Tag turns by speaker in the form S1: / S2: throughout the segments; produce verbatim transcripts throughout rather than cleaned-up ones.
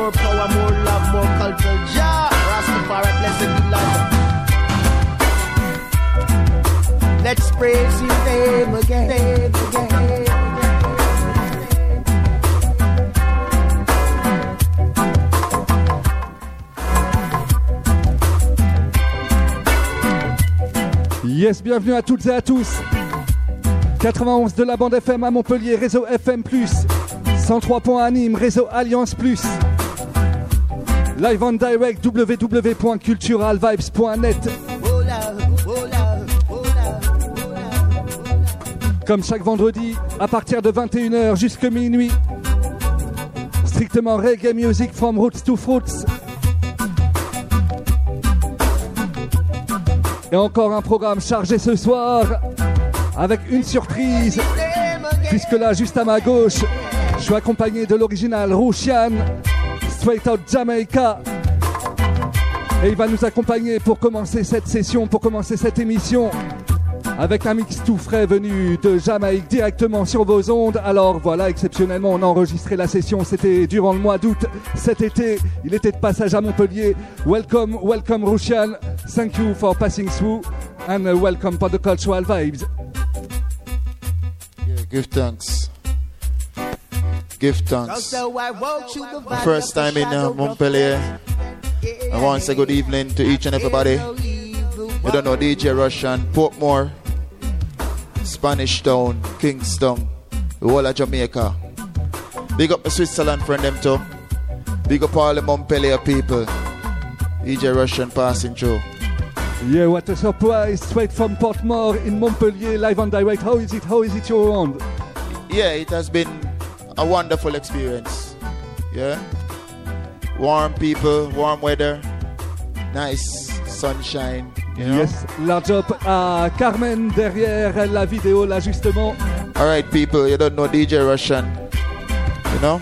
S1: more power, more love, more culture. Jah, Rastafari, blessed be love. Let's praise His name again, name again.
S2: Yes, bienvenue à toutes et à tous. quatre-vingt-onze de la bande F M à Montpellier, réseau F M plus, cent trois points à Nîmes, réseau Alliance plus. Live on direct, w w w point cultural vibes point net. Comme chaque vendredi, à partir de vingt et une heures jusqu'à minuit. Strictement reggae music from roots to fruits. Et encore un programme chargé ce soir avec une surprise, puisque là, juste à ma gauche, je suis accompagné de l'original Russian, straight out Jamaica. Et il va nous accompagner pour commencer cette session, pour commencer cette émission, avec un mix tout frais venu de Jamaïque directement sur vos ondes. Alors voilà, exceptionnellement, on a enregistré la session, c'était durant le mois d'août cet été. Il était de passage à Montpellier. Welcome, welcome Russian. Thank you for passing through and welcome for the cultural vibes.
S3: Yeah, give thanks. Give thanks. First time in uh, Montpellier. I want to say good evening to each and everybody. You don't know D J Russian, Portmore, Spanish Town, Kingston, the whole of Jamaica. Big up the Switzerland friend them too. Big up all the Montpellier people. D J Russian passing through.
S2: Yeah, what a surprise. Straight from Portmore in Montpellier, live on direct. How is it? How is it your round?
S3: Yeah, it has been a wonderful experience. Yeah. Warm people, warm weather, nice sunshine. You know?
S2: Yes, large up à Carmen derrière la vidéo là justement.
S3: Alright people, you don't know D J Russian, you know?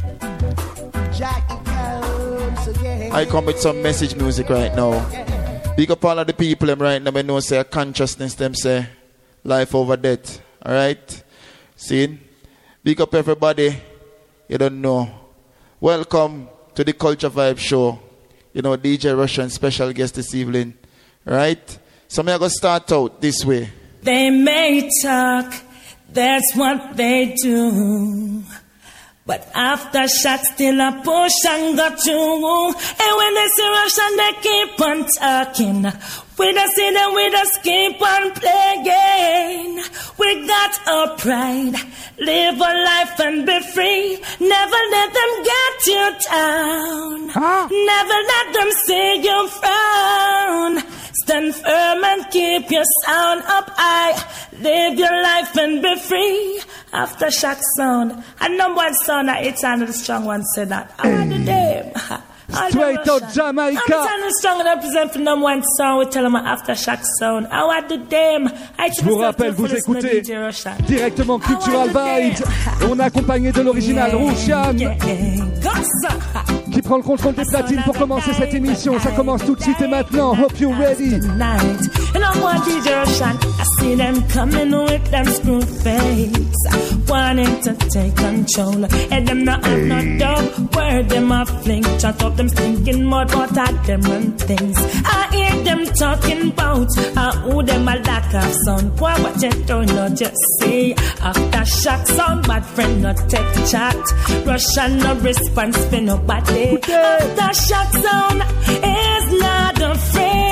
S3: I come with some message music right now. Big up all of the people them right now, I know say consciousness them say life over death. Alright? See? Big up everybody, you don't know. Welcome to the Culture Vibe Show. You know, D J Russian special guest this evening. Right? So I'm going to start out this way.
S4: They may talk, that's what they do. But after shot still a push and got you. And when they see Russian, they keep on talking. We don't see them, we just keep on playing. We got our pride, live a life and be free. Never let them get you down. Huh? Never let them see you frown. Stand firm and keep your sound up high. Live your life and be free. Aftershock sound. And number one sound, it's another strong one said that. I want the name.
S2: Straight out Jamaica.
S4: I'm the strong and represent for number one sound. We tell them Aftershock sound. I want the name.
S2: Je vous rappelle, vous écoutez directement Cultural Vibes. On est accompagné de l'original Russian, qui prend le contrôle des platines pour commencer cette émission. Ça commence tout de suite et maintenant. Hope you're ready.
S4: And I want D J Russian. I see them coming with them screw face, wanting to take control. And them not have no doubt where them a fling. Chat up them thinking mud, but at them run things. I hear them talking about uh, who them a lack of sound. Boy, what you don't know, just see. Aftershock sound, bad friend not take chat. Russian no response for nobody. Aftershock sound is not afraid.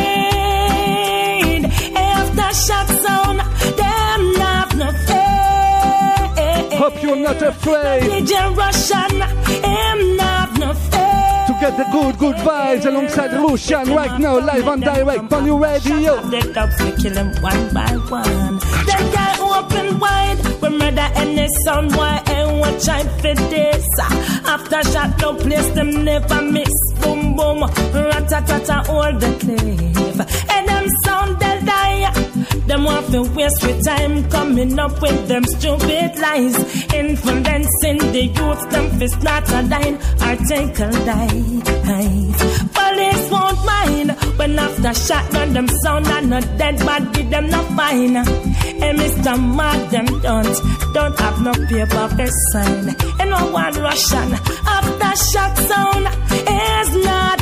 S4: Aftershock sound, them not no fear.
S2: Hope you're not afraid.
S4: D J Russian, him not no fear.
S2: To get the good, good vibes alongside Russian right now, live on direct on your radio.
S4: They up to kill him one by one. That guy open wide, we murder any sound boy and watch out for this. Aftershock, no place them never miss. Boom boom, rat-a-tat-a all the cliff. And them sound they die. Them want to waste with time coming up with them stupid lies. Influencing the youth, them fist not a dine or take a dive. Police won't mind when Aftershock run them sound and not dead body, them not fine. And Mister Mad, them don't, don't have no paper for sign. And no one Russian. After Aftershock sound is not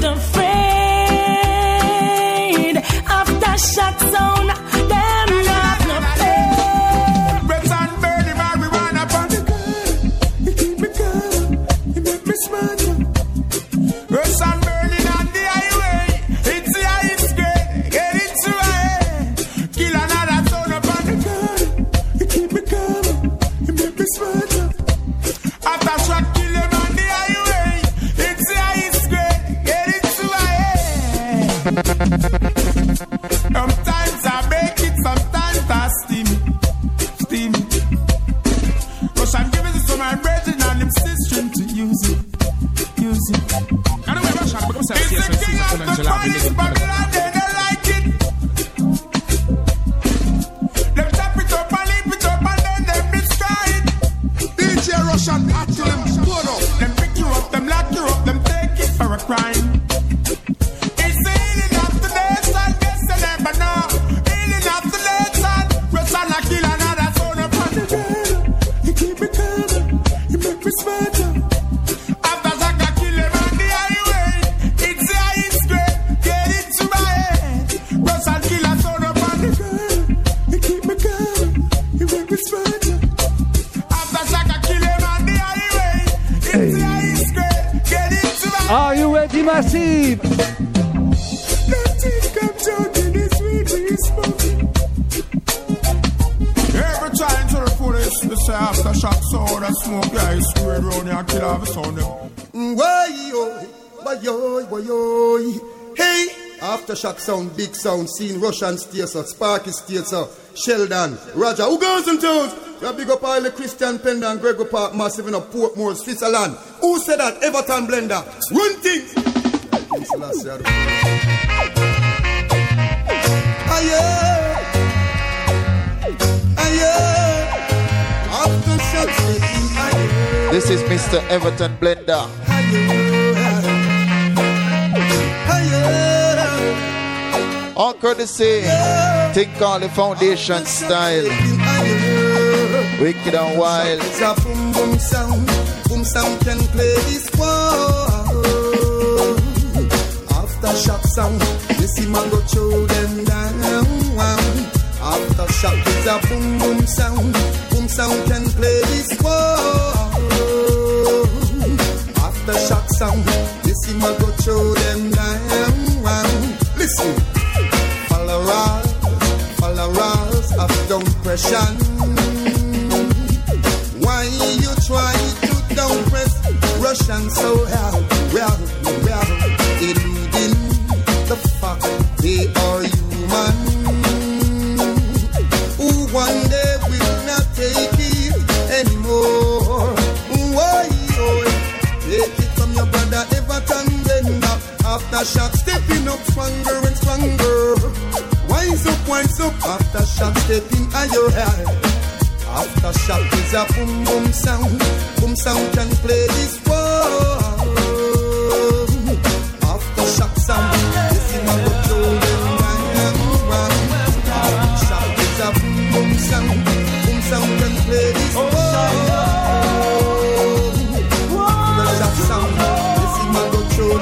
S4: afraid. Aftershock sound, them not no pain.
S5: Breath and burning marijuana upon the girl. You keep me calm, you make me smile. Breath and burning on the highway. It's the highest grade, get it to high. Kill another town upon the girl. You keep me calm, you make me smile. Aftershock kill them on the highway. It's the highest grade, get it to high. Sometimes I make it, sometimes I steam it, steam it. Cause I'm giving it to my brethren and them sisters to use it, use it.
S6: I don't know Russian, but I'm saying
S5: It's the king of the finest Babylon, they don't like it. Them tap it up and leap it up and then them destroy it.
S6: D J Russian, actually, I'm good up.
S5: Them pick you up, them lock you up, them take it for a crime. It's the healing of the nation, guess you never know. Healing of the nation, Russian a kill another son upon the girl. You keep me calm, you make me smarter. Aftershock a kill him on the highway. It's the highest grade, get it to my head. Russian kill a son upon the girl. You keep me calm, you make me smarter. Aftershock a kill him on the highway. It's the highest grade, get it to my head.
S2: Are you ready, Massive?
S5: Nothing comes out in this weed we smoking. Every time to the police, they say aftershock sound and smoke guys square around here and kill half the sound them.
S7: Why yo, why yo, why yo? Hey, Aftershock sound, big sound, seen Russian states, Sparky states, Sheldon, Roger. Who goes in town? You big up all the Christian Pender and Gregor Park massive in a Portmore, Switzerland. Who said that? Everton Blender. Run things. Aye, aye, Aftershock taking aye.
S3: This is Mister Everton Blender. All courtesy, Think All the Foundation style. Wicked and wild.
S7: It's a boom boom sound. Boom sound can play this one. Aftershock sound. This him a go throw them down. Aftershock is a boom boom sound. Boom sound can play this one. Aftershock sound. This him a go throw them down. Listen. Followers, followers of down pressure. Why you try to down press Russian so hard? Well, well, eluding the fact they are human. Who one day will not take it anymore. Why, oh, take it from your brother Everton Blender. Aftershock stepping up stronger and stronger. Wise up, wise up. Aftershock stepping higher high. Aftershock is a boom boom sound. Boom sound can play this one. Aftershock sound. This is my control. Aftershock is a boom boom sound. Boom sound can play this one. Aftershock sound. This is my control.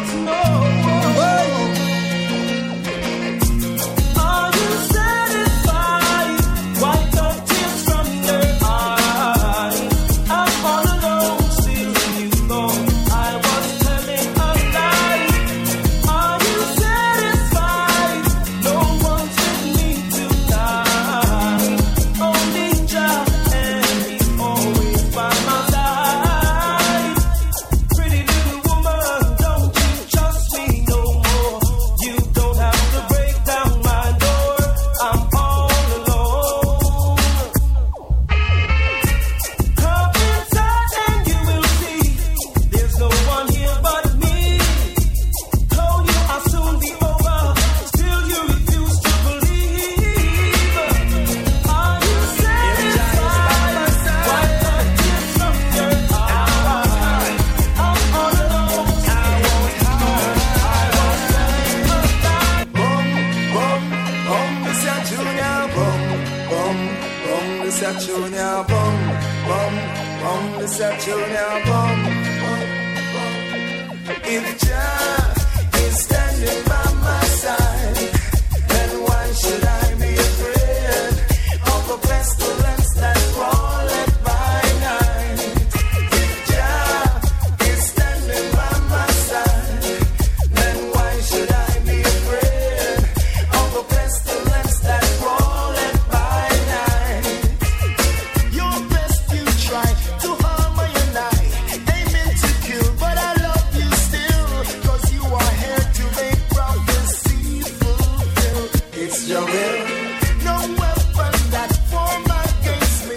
S8: If Jah is standing by my side, then why should I be afraid of a pestilence that crawleth by night? If Jah is standing by my side, then why should I be afraid of a pestilence that crawleth by night? Your best you try to harm I and I, aiming to kill, but I love you still, cause you are here to make prophecy fulfill. It's your will, no weapon that form against me,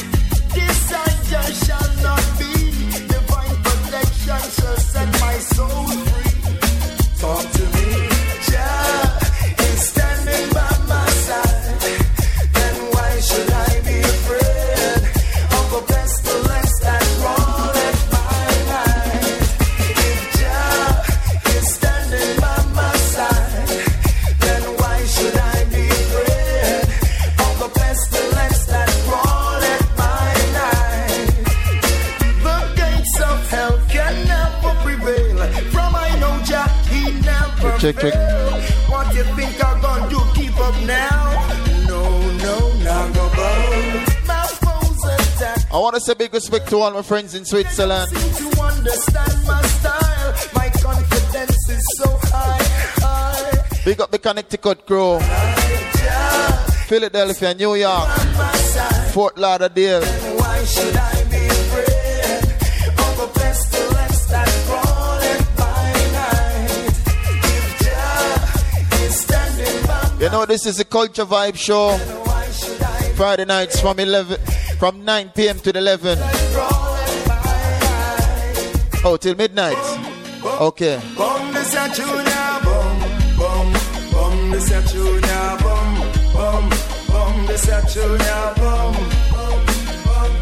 S8: desire shall not be, divine protection shall set my soul free. Talk to me. Jah is standing by my side, then why should I be afraid of a pestilence that crawleth by night? If Jah is standing by my side, then why should I be afraid of a pestilence that crawleth by night? The gates of hell can never prevail, from I know Jah, he never
S3: Check, check.
S8: fail. What you think I'm gonna do, keep up now? No, no, not go bow. My foes attack,
S3: I want to say big respect to all my friends in Switzerland.
S8: seem to understand my style. My confidence is so high, high.
S3: Big up the Connecticut crew.
S8: Jah
S3: Philadelphia, New York,
S8: on my side,
S3: Fort Lauderdale.
S8: why should I be afraid of a pestilence that crawleth by night? If Jah is standing by
S3: You know this is a Culture Vibe show.
S8: me, why should I
S3: Friday nights from eleven, from nine p.m. to eleven.
S8: crawleth by night?
S3: Oh, till midnight. Okay.
S8: Bum this a junior bum, bum, bum this a junior bum, bum, bum this a junior bum, bum, bum.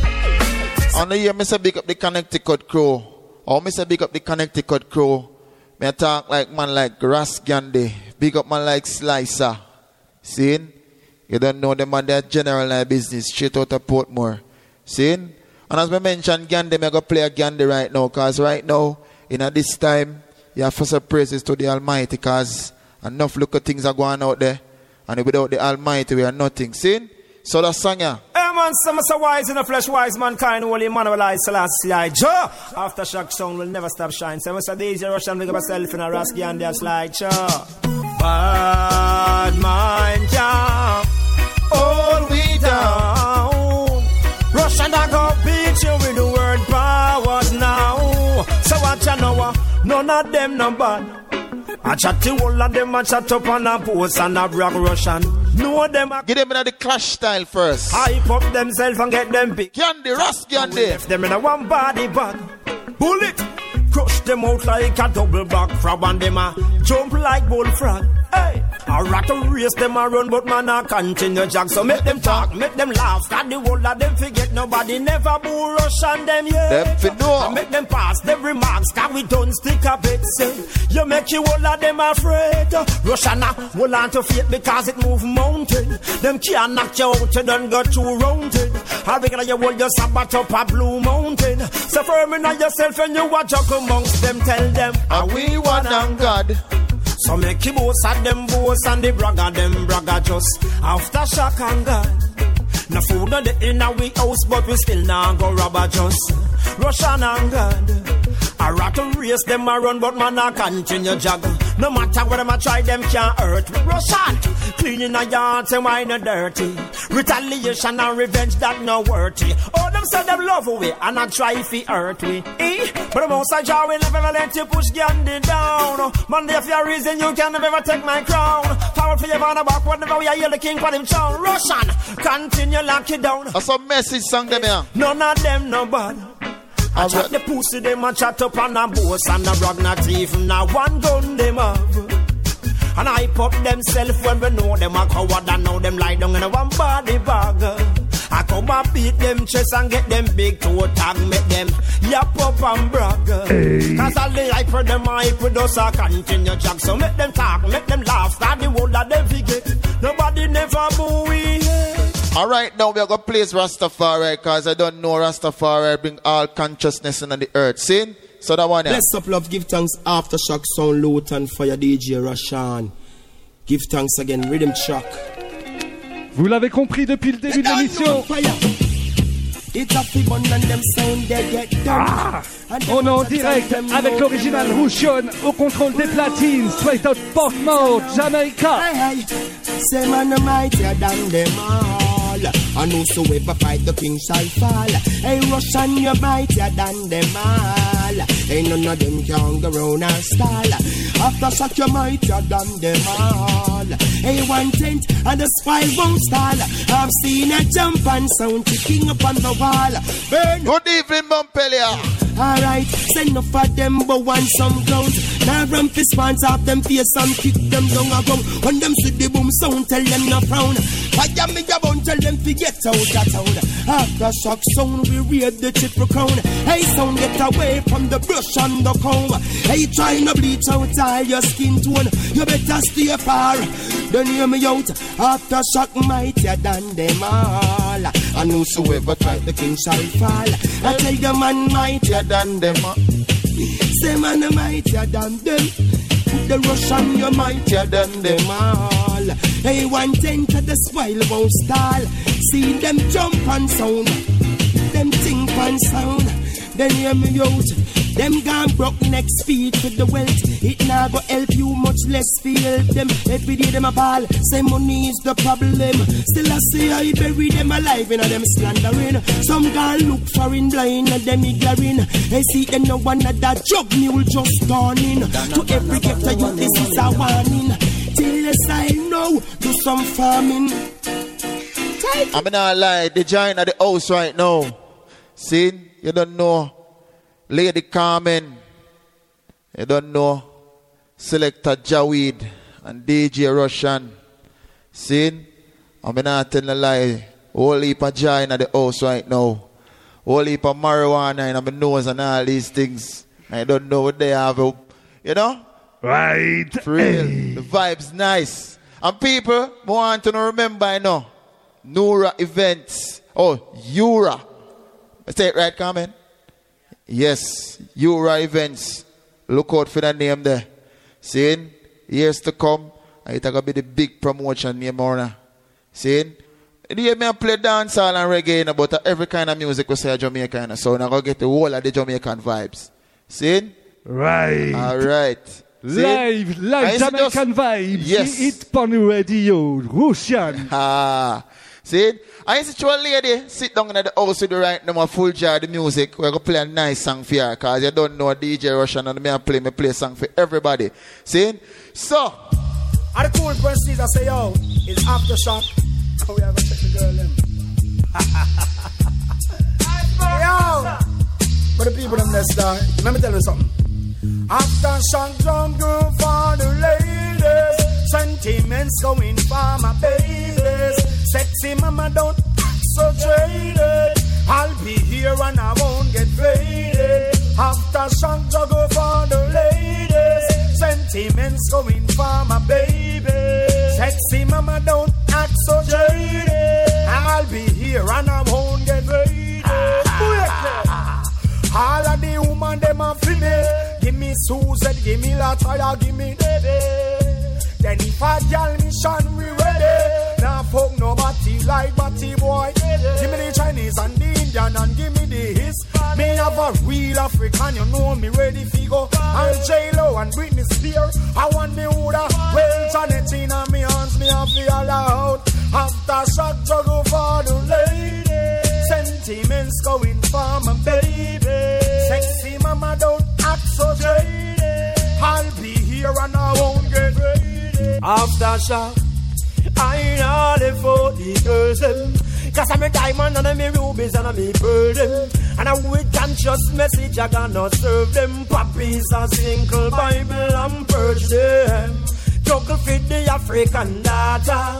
S3: On the year, Mister Big up the Connecticut crew. Or Mister Big up the Connecticut crew. Me talk like man like Ras Gandhi. Big up man like Slicer. See? You don't know them man, they're general in business. Straight out of Portmore. See? And as I mentioned Gandhi, I'm going to play a Gandhi right now. Because right now, in a this time, you have to say praises to the Almighty. Because enough look at things are going out there. And without the Almighty, we are nothing. See? So the song, yeah.
S9: Hey man, some so wise in the flesh, wise mankind, holy Emmanuel I Selassie I Joe. Aftershock sound will never stop shine. So Mister D J Russian, make up myself in a rasky and their slide show. Bad mind, yeah. All we down. Russian, I go beat you with the word powers now. So what you know, none of them no bad. I chat to all of them, I chat up on a post and a brag Russian. No them a
S3: Get them in the clash style first.
S9: hype up themselves and get them big.
S3: Gandhi, Ras Gandhi.
S9: Left them in a one body bag. Bullet, crush them out like a double back crab and them a jump like bullfrog. Hey, I rat to race them a run, but man a continue jog. So make them talk, make them laugh. Got the whole of them forget nobody never boo rush on them yet.
S3: Them fi know.
S9: I make them pass them remarks, cause we don't stick a bit. Say, you make you all of them afraid. Russian a hold on to faith because it move mountain. Them can't knock you out, you don't go too rounded. I reckon you hold your sabbat up a blue mountain. So firm in yourself and you watch up amongst them, tell them,
S3: And we one on God.
S9: so make you boast at them boast and the bragger them bragger just after shock and God. No food on the inner we house, but we still not go robber just Russian and God. I rat to race them a run, but man I continue jog. No matter what them a try, them can't hurt me. Russian, cleaning a yard, say why not dirty. Retaliation and revenge that no worthy. All them say them love away and I try if he hurt me. Eh? But the most I jaw will never let you push Gandhi down. Man, if your reason you can never take my crown. Power for your van back, whatever we are, you're the king for them town. Russian, continue lock it down.
S3: That's a message song them here.
S9: None of them no bad. I
S3: And
S9: chat
S3: what-
S9: the pussy, them a chat up on a boss and a brag, not even a one gun them have. And I pop themself when we know them a coward and know them lie down in a one body bag. I come and beat them chest and get them big toe tag, make them yap up and brag. Cause all the hype for them hype with us a continue jack. So make them talk, make them laugh, start the whole that they forget. Nobody never boo we.
S3: All right, now we are going to place Rastafari because I don't know Rastafari bring all consciousness in the earth. See? So that one, yeah.
S9: Bless up, love, give thanks, Aftershock Sound, Luton, Fire, D J Roshan. Give thanks again, Rhythm Shock.
S2: Vous l'avez compris depuis le début de l'émission. Ah, on est en direct avec l'original Rouchion au contrôle des platines, straight out Portmore, Jamaica.
S9: Say man mightier than them all, and whosoever fight the king shall fall. Hey Russian, you're mightier than them all. Ain't none of them can go round and stall. Aftershock, you're mightier than them all. Hey one tent and the spy won't stall. I've seen a jump and sound kicking up on the wall. Burn.
S3: Good evening, Montpellier.
S9: Alright, send enough for them, but want some clowns. Now run for spawns off them face and kick them down a ground. When them see the boom sound, tell them no frown. I am me a bone, tell them to get out of town. Aftershock sound, we raid the triple crown. Hey sound, get away from the brush and the comb. Hey trying to bleach out all your skin tone. You better stay far, don't hear me out. Aftershock mightier than them all. And whosoever try the king shall fall. I tell the man mightier than them. Say man mightier than them. The Russian, you're mightier than them all. Hey, one tenth of the spoil won't stall. See them jump and sound, them think and sound. Then hear me out. Them gone broke next feet with the wealth. It now go help you much less feel them. Every day them a ball, say money is the problem. Still I say I bury them alive in a them slandering. Some gone look for in blind and them ignoring. I see them no one of that job mule just gone in. To every gift of you this is a warning. Till the side know do some farming.
S3: I'm not lie, the giant at the house right now. See, you don't know Lady Carmen, you don't know Selector Jaweed and D J Roshan. See, I'm not telling a lie. Whole heap of giant at the house right now. Whole heap of marijuana in my nose and all these things. I don't know what they have, you know?
S2: Right.
S3: For real. Hey. The vibe's nice. And people want to remember, I know, Nura events. Oh, Yura. I say it right, Carmen? Yes, Yura events. Look out for the name there. Seeing years to come, it's going to be the big promotion name more. Seeing, you hear me play dancehall and reggae, but every kind of music we say Jamaican. So now go get the whole of the Jamaican vibes. Seeing?
S2: Right.
S3: All right.
S2: Live, live Jamaican just, vibes.
S3: Yes.
S2: It's Pony Radio, Russian.
S3: Ah. See? I see a lady sit down in the house with the right now, a full jar of the music. We're going to play a nice song for her. Because you don't know D J Roshan and me I play, me play a song for everybody. See? So.
S9: And the cool person I say, yo, it's Aftershock. Oh, we have to check the girl in. Yo! But the people them let's start. Let me tell you something. Aftershock drum groove for the ladies. Sentiments going for my babies. Sexy mama don't act so jaded. I'll be here and I won't get faded. Aftershock juggle for the ladies. Sentiments going for my baby. Sexy mama don't act so jaded. I'll be here and I won't get faded. All of the woman them a female. Give me Susan, give me Lataya, give me Dede. Then if a girl mission we ready. Now fuck nobody like Batty boy. Give me the Chinese and the Indian and give me the his. Me have a real African, you know me ready fi go. And J-Lo and Britney Spears. I want me Huda. Well, Janet in me hands, me have feel out. Aftershock juggle for the lady. Sentiments going for my baby. Sexy mama don't act so jaded. I'll be here and I won't get ready. Aftershock, I know the forty girls them. Cause I'm a diamond and I'm a rubies and I'm a pearl them. And I'm with conscious message I gonna serve them. Poppies and single Bible and purge them. Juggle fit the African data.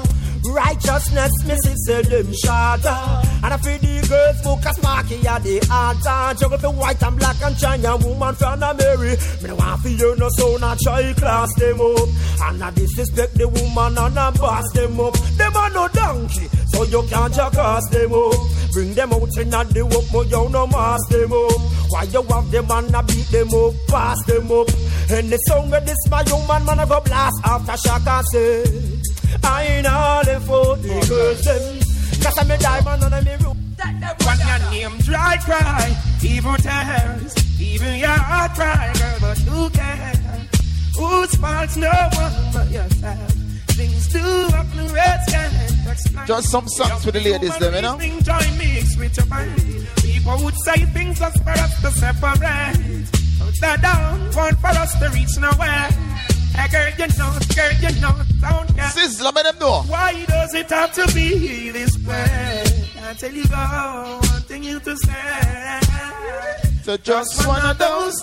S9: Righteousness, Missus say them shorter. And I feel the girls focus marky at the altar. Juggle for white and black and China woman from Mary. Me no want for you no so not try class them up. And I disrespect the woman and I boss them up. Them are no donkey, so you can't just cross them up. Bring them out in the work, but you no mass them up. Why you have them and I beat them up, pass them up. And the song of this my human man I go blast after Shaka say. I ain't all in for the girls them. Cause I'm a diamond and I'm a root.
S5: When your name dry cry, even tears, even your heart cry, girl, but who cares? Whose fault's no one but yourself? Things do up the rest can't explain.
S3: Just some songs for the ladies them, you know?
S5: Joy mix with your mind. People would say things just for us to separate. But they're down, want for us to reach nowhere. Hey girl, you know, girl, you know, don't care.
S3: Sizzler, let them know.
S5: Why does it have to be this way? I tell you go, one thing you to say.
S3: So just, just one of those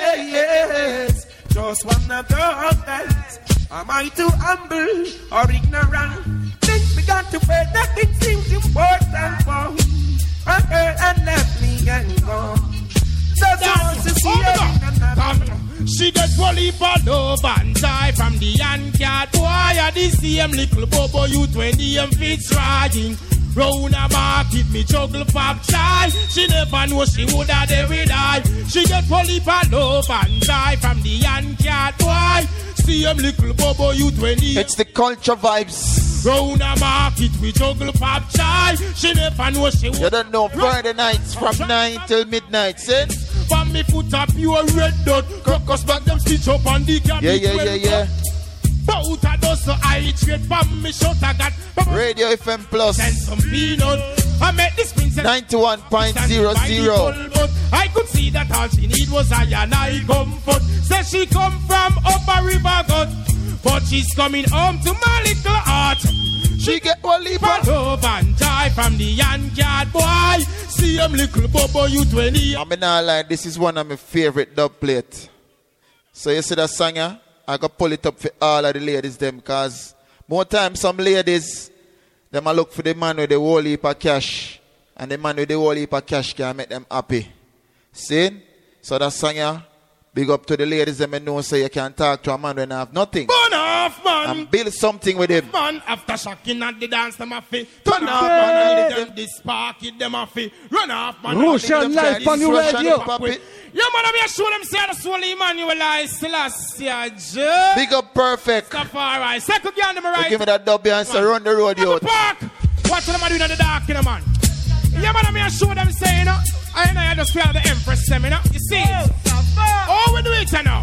S3: days.
S5: Just one of those days. Am I too humble or ignorant? Things began to fade, nothing seems important for me. A girl and left me and gone. Just want to see her.
S10: She get fully for love and die from the Yankat. Boy, I the same little bobo youth when the young feet riding. Round a market, me juggle pop chai. She never know she would have every die. She get fully for love and die from the Yankat. Boy, same little bobo youth when the
S3: it's the culture vibes.
S10: Round a market, we juggle pop chai. She never know she would.
S3: You don't know Friday nights from nine till midnight, see?
S10: From me foot up pure red dot. Crocus back them stitch up on the cabin.
S3: Yeah, yeah, yeah, yeah.
S10: Bout a dozen I trade from me shot I got.
S3: Radio F M Plus.
S10: And some peanut. I met this princess.
S3: ninety-one point zero zero.
S10: I could see that all she need was I and I comfort. Says she come from Upper River God. But she's coming home to my little heart.
S3: She get one leap
S10: for love and joy from the Yankat boy. See him little bobo you twenty.
S3: I mean not like this is one of my favorite dub plate. So you see that song, yeah? I got pull it up for all of the ladies them, cause more time some ladies them a look for the man with the whole heap of cash. And the man with the whole heap of cash can make them happy. See? So that song, yeah? Big up to the ladies them and know so you can talk to a man when I have nothing.
S10: Burn off, man.
S3: And build something with him.
S10: Man, after shocking at the dance, them a fi. Turn off, man. Them this spark it, them a fi. Run off, man.
S2: Russian life on your radio.
S10: Yeah, man, I'm here show them say the soul Emmanuel I Selassie.
S3: Big up perfect.
S10: Safari. Second girl, them right.
S3: Give me that dub and say run the road, yo.
S10: Park. Watch them doing in the dark, you know, man. Yeah, man, I'm here show them say, you know. I know I just feel the Empress seminar. You see it? Oh, we do it now.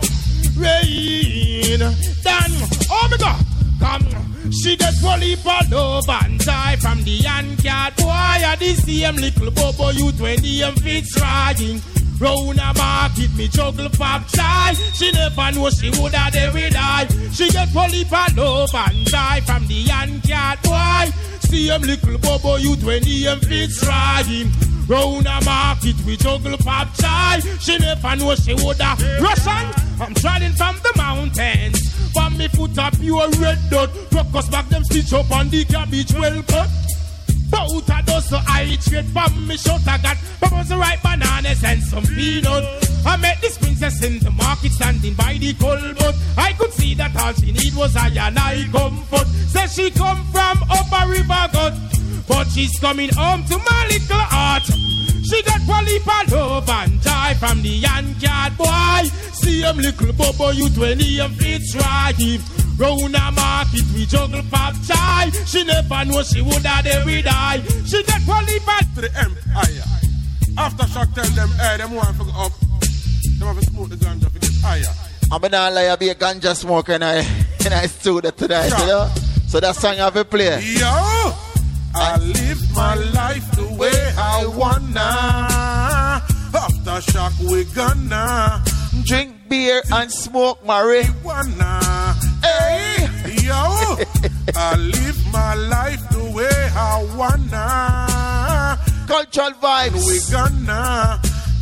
S10: Rain, Dan, oh my God, come. She get fully for love and die from the Yankat. Boy, I the same little bobo youth when the young feet riding. Round a market, me juggle pop chai. She never know she would have every die. She get fully for love and die from the Yankat. Boy, same little bobo youth when the young feet riding. Round a market, we juggle pop chai. She never know she woulda. Russian, I'm traveling from the mountains. From me foot up pure red dot. Crocus back them stitch up on the cabbage well cut. Bout a dozen I trade from me shot I got. Papa's the ripe bananas and some peanut. I met this princess in the market standing by the culvert. I could see that all she need was I and I comfort. Says she come from Upper River God. But she's coming home to my little heart. She got polypa love and joy from the Yankat boy. See him little bobo you twenty and feet riding. Round a market we juggle pop chai. She never know she would have every die. She got polypa
S6: to the empire. After shock tell them, hey, them want to go up. Them have to smoke the ganja to get higher.
S3: I'm not lie, I be a ganja smoker and I and I studio tonight, you know. So that song I have to play.
S6: Yo! I live my life the way I wanna. After shock we gonna
S3: drink beer and smoke marijuana.
S6: Hey, yo! I live my life the way I wanna.
S3: Cultural vibes.
S6: We gonna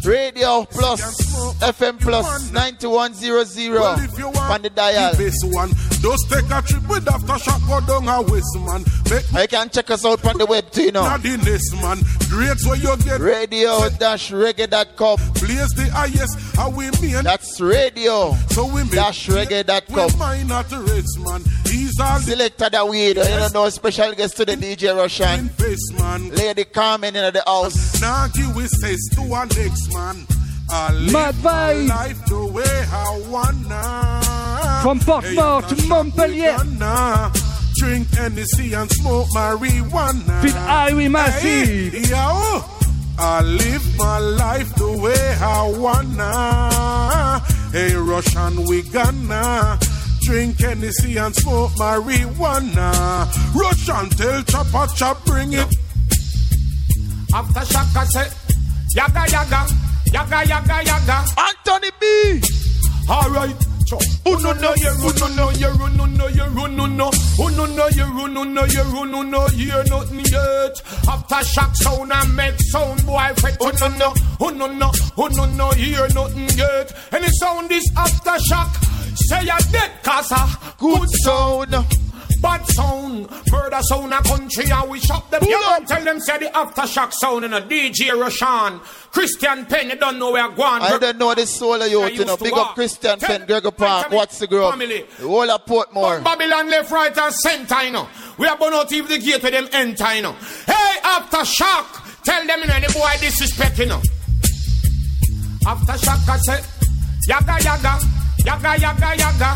S3: Radio Plus, F M Plus, ninety-one hundred
S6: Well, if you want
S3: on the dial.
S6: this one, just take a trip with Aftershock, go down a waist, man. Make
S3: You can check us out on the web too, you know.
S6: not the nest, man. Great where you get
S3: radio reggae dot com.
S6: Place the highest, how we mean.
S3: That's radio
S6: So we make
S3: reggae dot com.
S6: we mine not the race, man. He's all the
S3: Selector that weed, you don't know, special guest to the D J Roshan.
S6: face, man.
S3: Lady Carmen in the house.
S6: Now give we says to our next man. I live
S2: Mad
S6: my
S2: vibe.
S6: life the way I wanna.
S2: From Portmore to Montpellier.
S6: Gonna drink Hennessy and smoke marijuana.
S2: With Highway Massive.
S6: Hey, yo, I live my life the way I wanna. Hey, Russian, we gonna drink Hennessy and smoke marijuana. Russian, tell Chopper Chop, bring it.
S10: Aftershock, I say, yaga yaga, yaga yaga yaga.
S3: Anthony B.
S10: Alright. Uno no ye uno no ye uno no ye uno no uno no ye uno no ye uno no hear nothing yet. Aftershock sound and make sound boy fret. Uno no uno no uno no hear nothing yet. Any sound is Aftershock. Say a dead casa.
S3: Good sound.
S10: Bad sound, murder sound a country and we shop them. You don't tell them say the Aftershock sound and a D J Roshan. Christian Penn, you don't know where I'm going.
S3: I don't know the soul of you, you know. Big up Christian Penn, Gregor Park, what's the group?
S10: Family.
S3: The whole of Portmore.
S10: Babylon left, right and center, you know. We are going out even the gate with them enter, you know. Hey, Aftershock, tell them, you know, the boy disrespect, you know. Aftershock, I say, yaga, yaga, yaga, yaga, yaga.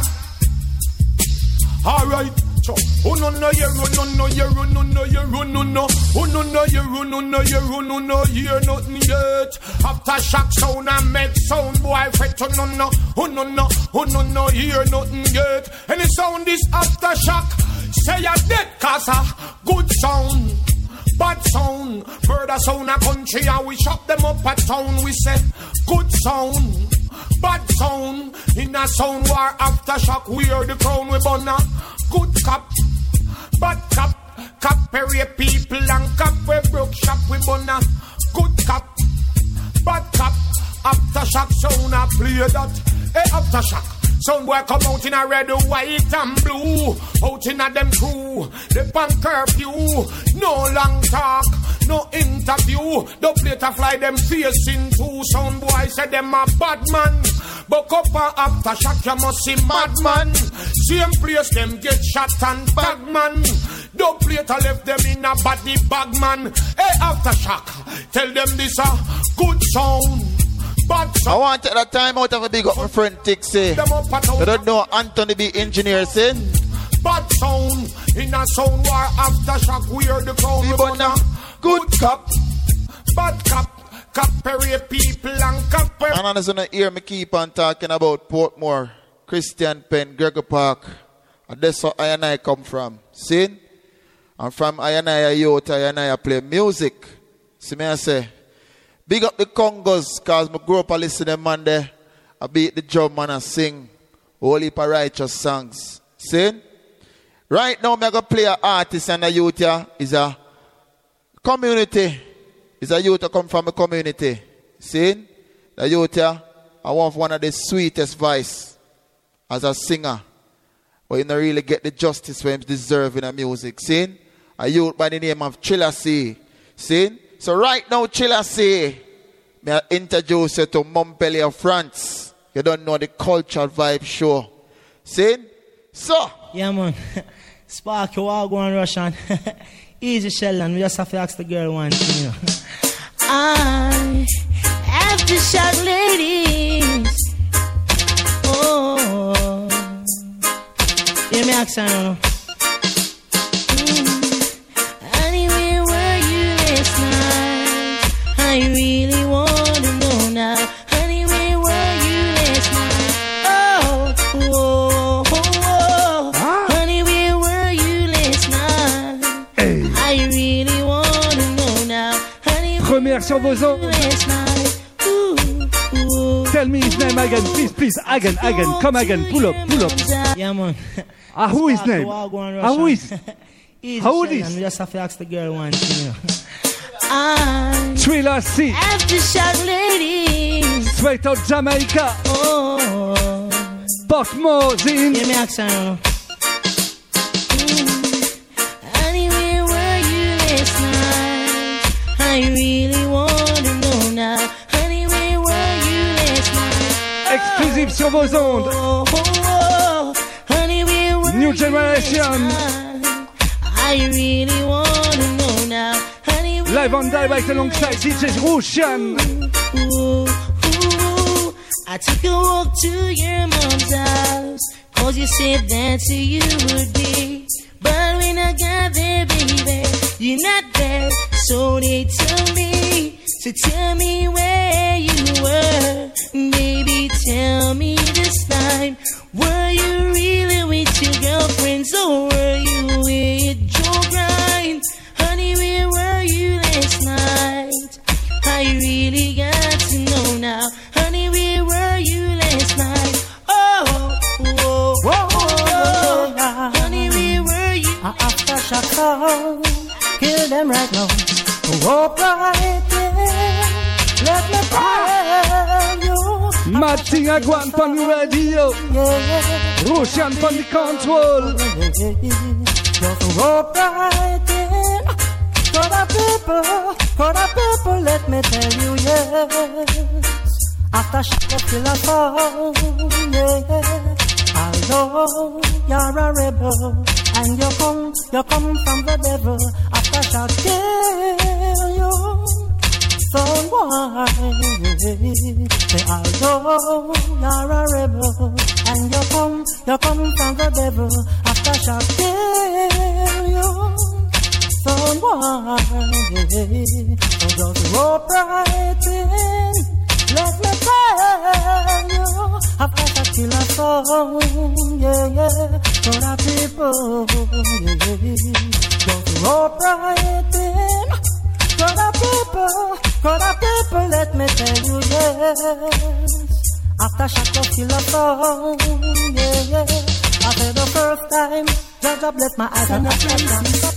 S10: All right. Oh no no you no no you no no you no no oh no no you no no you no no hear nothing yet. Aftershock sound and make sound boy fret. Oh no no oh no no oh no no hear nothing yet. Any sound is Aftershock. Say a dead casa. Good sound. Bad sound. Murder sound a country and we chop them up at town. We say good sound. Bad sound. In a sound war Aftershock we are the crown we burn. Good cop, bad cop, cop area people and cop we broke shop we burn. Good cop, bad cop, Aftershock sound a play that. Hey Aftershock. Some boy come out in a red, white and blue. Out in a them crew, the bank curfew. No long talk, no interview. The plate a fly them facing two. Some boy said them a bad man. Buck up a Aftershock, you must see madman. Same place them get shot and bag man. The plate a left them in a body bag man. Hey Aftershock, tell them this a good sound. I
S3: want to take that time out of a big up my friend Tixie. You don't know Anthony B. Engineer saying
S10: bad sound in a sound war Aftershock we are the crown. We gonna good cop, bad cop, cop area people and cop.
S3: And I'm gonna hear me keep on talking about Portmore, Christian Penn, Gregor Park. And that's where I and I come from. See? And from I and I youth, I and I play music. See me I say. Big up the Congos, cause I grew up and listen to them man there. I beat the drum and I sing whole heap of righteous songs. See? Right now, I'm going to play an artist and a youth here. Is a community. Is a youth that come from a community. See? The youth here, I want one of the sweetest voice as a singer. But you don't really get the justice for him deserving of music. See? A youth by the name of Chilla C. See? So right now, Chilla C, may I introduce you to Montpellier, France. You don't know the Culture Vibe Show. See? So.
S11: Yeah, man. Spark, you all go on Russian. Easy, Sheldon. We just have to ask the girl one thing, you know. I Aftershock ladies. Oh. Hear me ask her now. I really want to know now, honey, where were you last night? Oh, oh, oh, oh. Ah. Honey, where were you last night? Hey. I really want to know now, honey,
S2: Première sur vos ondes. Tell me his name again, please, please, again, again, come again, pull up, pull up.
S11: Yeah, man.
S2: Ah, who is name? Ah, who is? How old is?
S11: We just have to ask the girl one thing, you know.
S2: Trilla C.
S11: Aftershock lady.
S2: Straight out Jamaica.
S11: Oh,
S2: Portmore, Zin.
S11: Give me action. Honey, where were you last night? I really want to know now. Honey, where were you last night?
S2: Exclusive sur vos ondes.
S11: Oh, oh, oh. Honey, where were
S2: New
S11: you
S2: Generation.
S11: last night? I really want to know now. Honey, where
S2: Live on direct alongside D J Russian.
S11: Ooh, ooh, I took a walk to your mom's house, cause you said that's who you would be. But when I got there, baby, you're not there, so they tell me. So tell me where you were, baby, tell me this time. Were you really with your girlfriends, or were you with Joe Grind? Honey, where were you last night? I really got to know now. Honey, where were you last night? Oh, oh, oh, oh, oh. Honey, where were you?
S12: After Shaka, kill them right now. Oh, right there. Let me tell you.
S2: Martin Agwan from the radio. Russian from the control.
S12: Just walk right in. For the people, for the people, let me tell you, yes. After Shaka kill a phone, yeah. Although you're a rebel and you come, you come from the devil. After Shaka kill you, son, why? Say, although you're a rebel and you come, you come from the devil. After Shaka kill you. Son, why? So just rope right in. Let me tell you, I've got to kill a song, yeah, yeah, for the people, yeah, just rope right in. For the people, for the people, let me tell you, yes. After Shaka kill a song, yeah, yeah. After the first time, Judge up let my eyes and I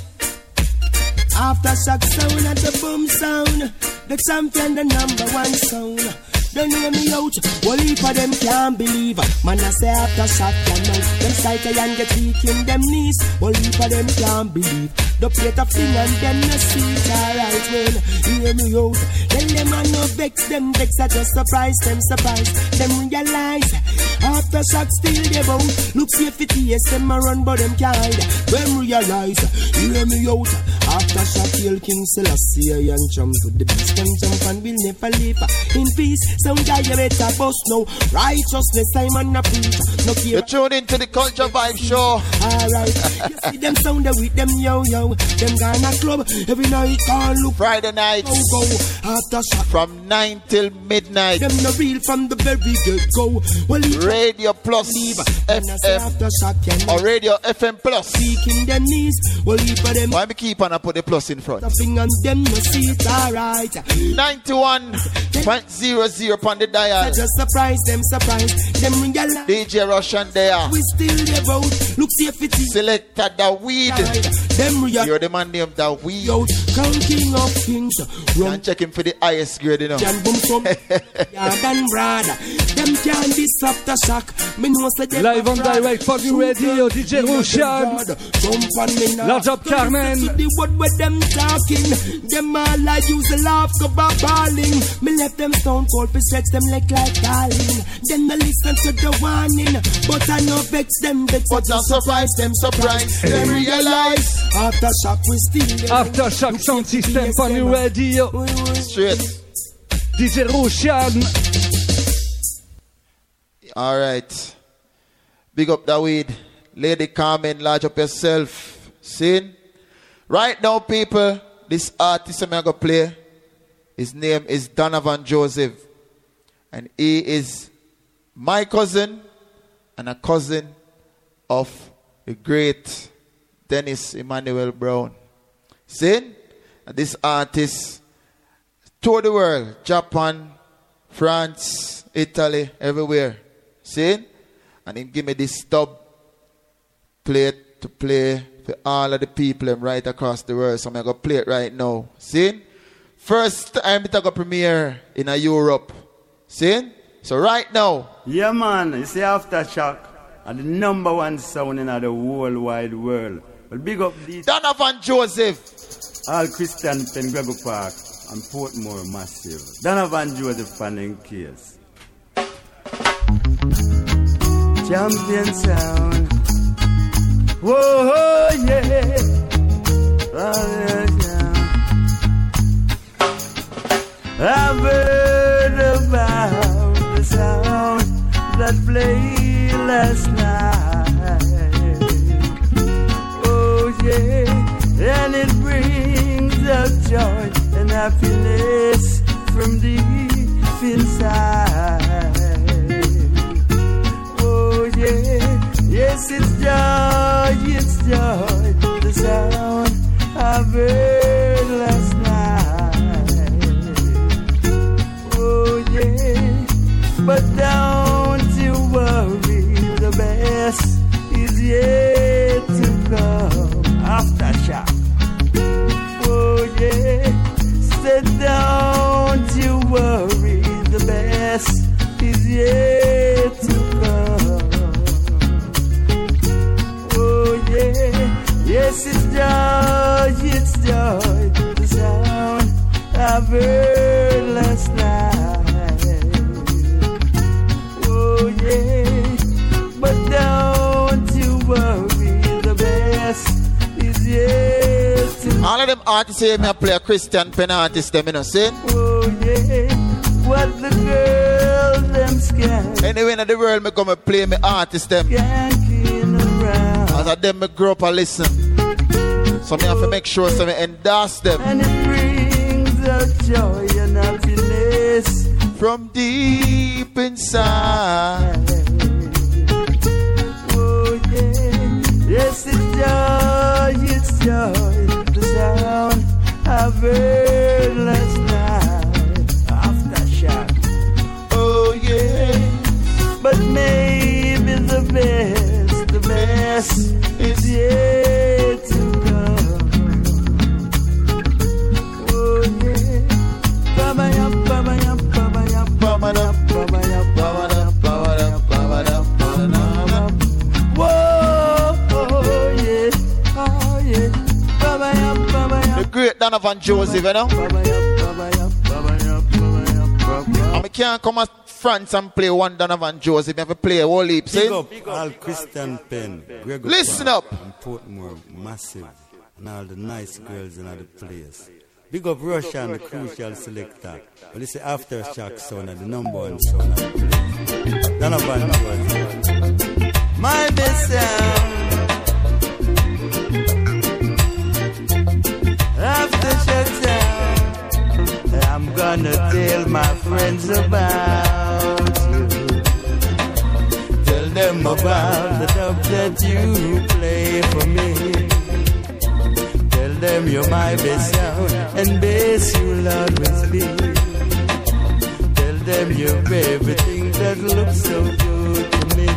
S13: After shock sound and the boom sound, the champion, the number one sound. They name me out, well heap of them can't believe. Man I say after shock can know. Them sight and get weak in them knees. Well heap of them can't believe. The plate of thing and them no see it alright. Well, hear me out. Tell them I no vex them vex. I just surprise them surprise. Them realize after shock still they bout. Look see if it is them a run but them can't hide. Them realize, hear me out. After shock kill King Selassie and jump to the beast and jump and will never live in peace. Sound guy you better bust now. Righteousness time and a preach. No care.
S3: You're tuned into the Culture Vibe Show.
S13: Alright. You see them sound with them yo yo. Them gonna club every night all look.
S3: Friday nights.
S13: Go, go. After shot.
S3: From nine till midnight.
S13: Them no real from the very get go. Well,
S3: Radio Plus F M or Radio F M Plus.
S13: Seeking them knees. Well, for them.
S3: Why me keep on and put the plus in front?
S13: Tapping on them no see it alright.
S3: ninety-one point zero zero upon the dial.
S13: I just surprise them, surprise them realize.
S3: D J Russian there.
S13: We still there out. Look see if it is.
S3: Selected the weed.
S13: Them real.
S3: You're the man named the weed.
S13: Yo, Crown King of Kings.
S3: Can't check him for the highest grade, you know.
S13: Jan boom some. Yeah, Dan brother. Them can't be after shock. Me know say them.
S2: Live on direct for the radio, D J Russian.
S13: Jump on me now.
S2: Large up Carmen.
S13: The word with them talking. Them all I use a laugh go balling. Me left them stone cold, be stretch them leg like darling. Then I listen to the warning, but I know vex them vex.
S3: But I surprise them, surprise them realize.
S13: After shock we still.
S2: After shock sound system for the radio.
S3: Straight.
S2: D J Russian.
S3: All right. Big up the weed. Lady Carmen, large up yourself. Sin. Right now, people, this artist I'm going to play, his name is Donovan Joseph. And he is my cousin and a cousin of the great Dennis Emmanuel Brown. See? And this artist toured the world. Japan, France, Italy, everywhere. See? And he give me this dub plate to play for all of the people right across the world. So I'm going to play it right now. See? First time it got premiere in a Europe. See? So right now,
S14: yeah, man, you see Aftershock are the number one sound in the whole wide world. But big up these
S3: Donovan Joseph,
S14: all Christian Pen, Gregor Park, and Portmore Massive. Donovan Joseph and in case. Champion sound. Whoa, oh, yeah. Oh, yeah. I've heard about the sound that played last night. Oh, yeah. And it brings out joy and happiness from deep inside. Oh, yeah. Yes, it's joy, it's joy, the sound I've heard last night. Oh yeah, but don't you worry, the best is yet to come. Aftershock. Oh yeah, said don't you worry, the best is yet to come. Yes, it's joy, it's joy, the sound I've heard last night. Oh yeah, but don't you worry, the best is yet to.
S3: All of them artists here, me play a Christian Pen artist, them, you know, see?
S14: Oh yeah, what the girls them scan.
S3: Anyway in the world, me come and play me artist, them. As I them me grow up and listen. So me have to make sure so me endorse them.
S14: And it brings out joy and happiness
S3: from deep inside.
S14: Oh yeah, yes it's joy, it's joy, the sound I've heard last night. Aftershock.
S3: Oh yeah,
S14: but maybe the best, the best is yet to come. Oh yeah, baba ya, baba ya, baba ya, baba ya, baba ya, baba ya, baba ya, baba ya, baba ya. Whoa, oh yeah, oh yeah, baba ya, baba ya.
S3: The great Donovan Joseph, you know.
S14: Baba ya, baba ya, baba ya, baba ya, baba ya.
S3: And we can't come at France and play one Donovan Joseph. We have to play a whole heap, see?
S14: Big up all Christian Pen, Gregor
S3: Listen
S14: Park,
S3: up.
S14: and Portmore Massive, and all the nice girls in the place. Big up Russia and the crucial selector. But it's the Aftershock sound and the number one sound of the place. Donovan Joseph. My best sound. Aftershock sound. I'm gonna tell my friends about you. Tell them about the dub that you play for me. Tell them you're my best sound and best you'll always be. Tell them you're everything that looks so good to me.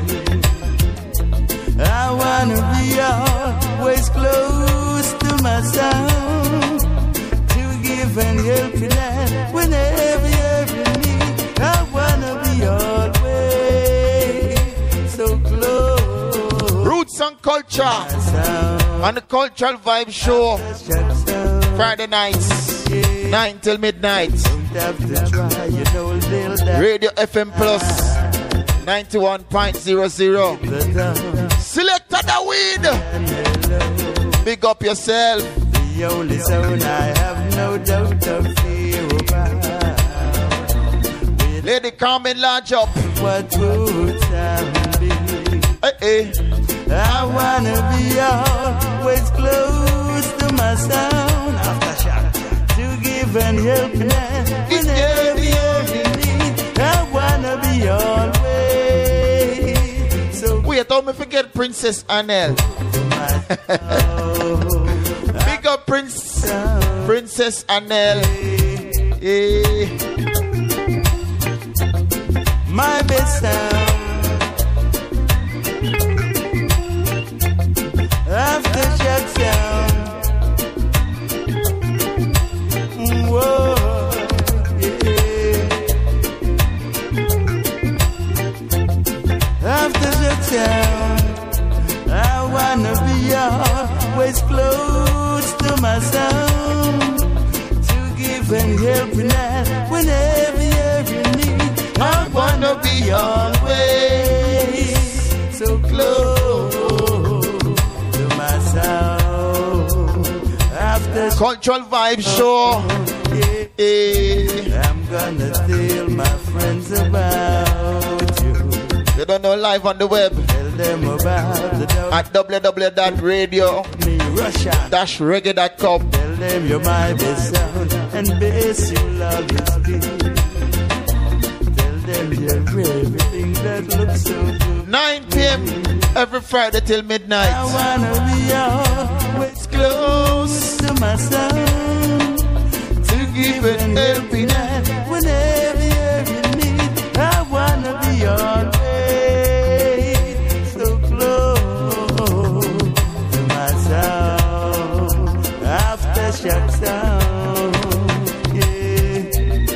S14: I wanna be always close to my sound, to give and help you out whenever you're in need. I wanna be always so close.
S3: Roots and culture and the cultural vibe show Friday nights nine till midnight. Radio F M Plus ninety-one point zero zero. Selector the weed. Big up yourself.
S14: The only sound I have no doubt of fear about.
S3: Lady Carmen, large up.
S14: What would sound be?
S3: Hey, hey.
S14: I wanna be always close to my sound. Aftershock. To give and help now whenever you're in need. I wanna be always so.
S3: Wait, don't me forget Princess Annelle. Big up Prince Princess Annelle. Hey.
S14: My best sound. Aftershock sound. Whoa, yeah. you helping hand whenever you're in need. I wanna be always so close to my soul. After
S3: Cultural Vibe Show.
S14: yeah, I'm gonna tell my friends about you.
S3: You don't know live on the web.
S14: Tell them about the dog.
S3: At w w w dot radio dash reggae dot com.
S14: Tell them you're my best sound and best you'll always be. Tell them you're everything that looks so good.
S3: nine p.m. every Friday till midnight.
S14: I wanna be always close to my son, to give an helping hand whenever you're in need. I wanna be always so close to my sound, Aftershock sound, yeah.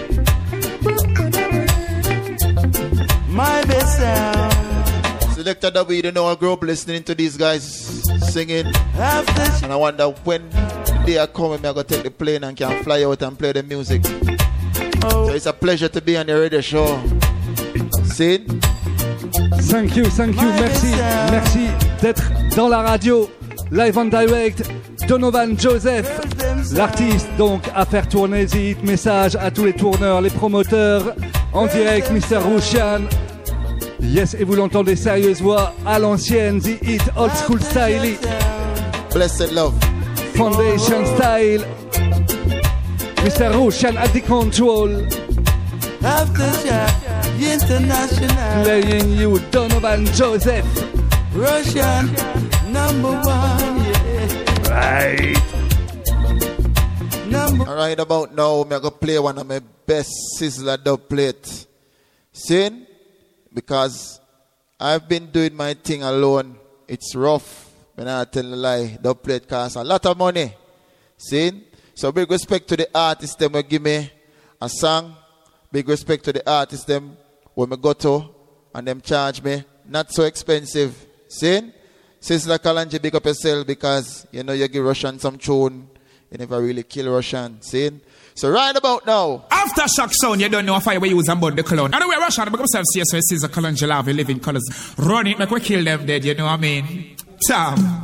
S14: My best sound.
S3: Selector W, you know I grew up listening to these guys singing. And I wonder when they are coming, I'm going to take the plane and can fly out and play the music. So it's a pleasure to be on the radio show. See?
S2: Thank you, thank you, merci, merci d'être dans la radio, live and direct, Donovan Joseph, l'artiste donc à faire tourner The Hit. Message à tous les tourneurs, les promoteurs, en direct, mister Rushian. Yes, et vous l'entendez, sérieuse voix à l'ancienne, The Hit, old school style.
S3: Blessed love.
S2: Foundation style. mister Rushian at the control.
S14: Aftershock International.
S2: Playing you Donovan Joseph.
S14: Russian number one, yeah.
S2: Right.
S14: Number
S3: Alright, about now, I'm going to play one of my best Sizzler dub plate. See? Because I've been doing my thing alone. It's rough. When I tell a lie, dub plate costs a lot of money. See? So big respect to the artists them will give me a song. Big respect to the artists them when me go to and them charge me. Not so expensive. See? Sizzler Kalonji, big up yourself because you know you give Russian some tune. You never really kill Russian. See? So right about now.
S10: Aftershock sound, you don't know if I will use about the cologne. And the way Russian, because I'm C S O, is a Kalonji love, living colors. Run it, make we kill them dead, you know what I mean? Tom.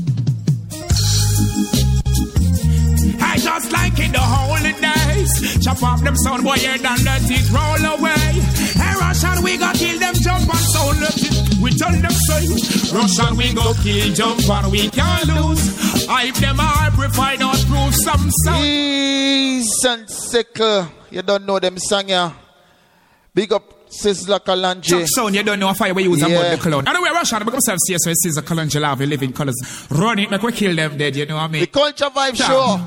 S10: I just like in the holidays. Chop off them sound boy head and let it roll away. Hey Russian, we go kill them, jump and sound let it. We tell them say, Russian, we go kill, jump and we can't lose. I them I prefer not prove some sound.
S3: Ease and sickle. You don't know them song, yeah. Big up Sizzler Kalonji.
S10: Chuck sound, you don't know if I will use
S3: yeah.
S10: about the cologne. And the way Russian, because I'm C S O, is a Kalonji love, living colors. Run it, make we kill them dead, you know what I mean?
S3: The Culture Vibe
S10: Tom.
S3: Show.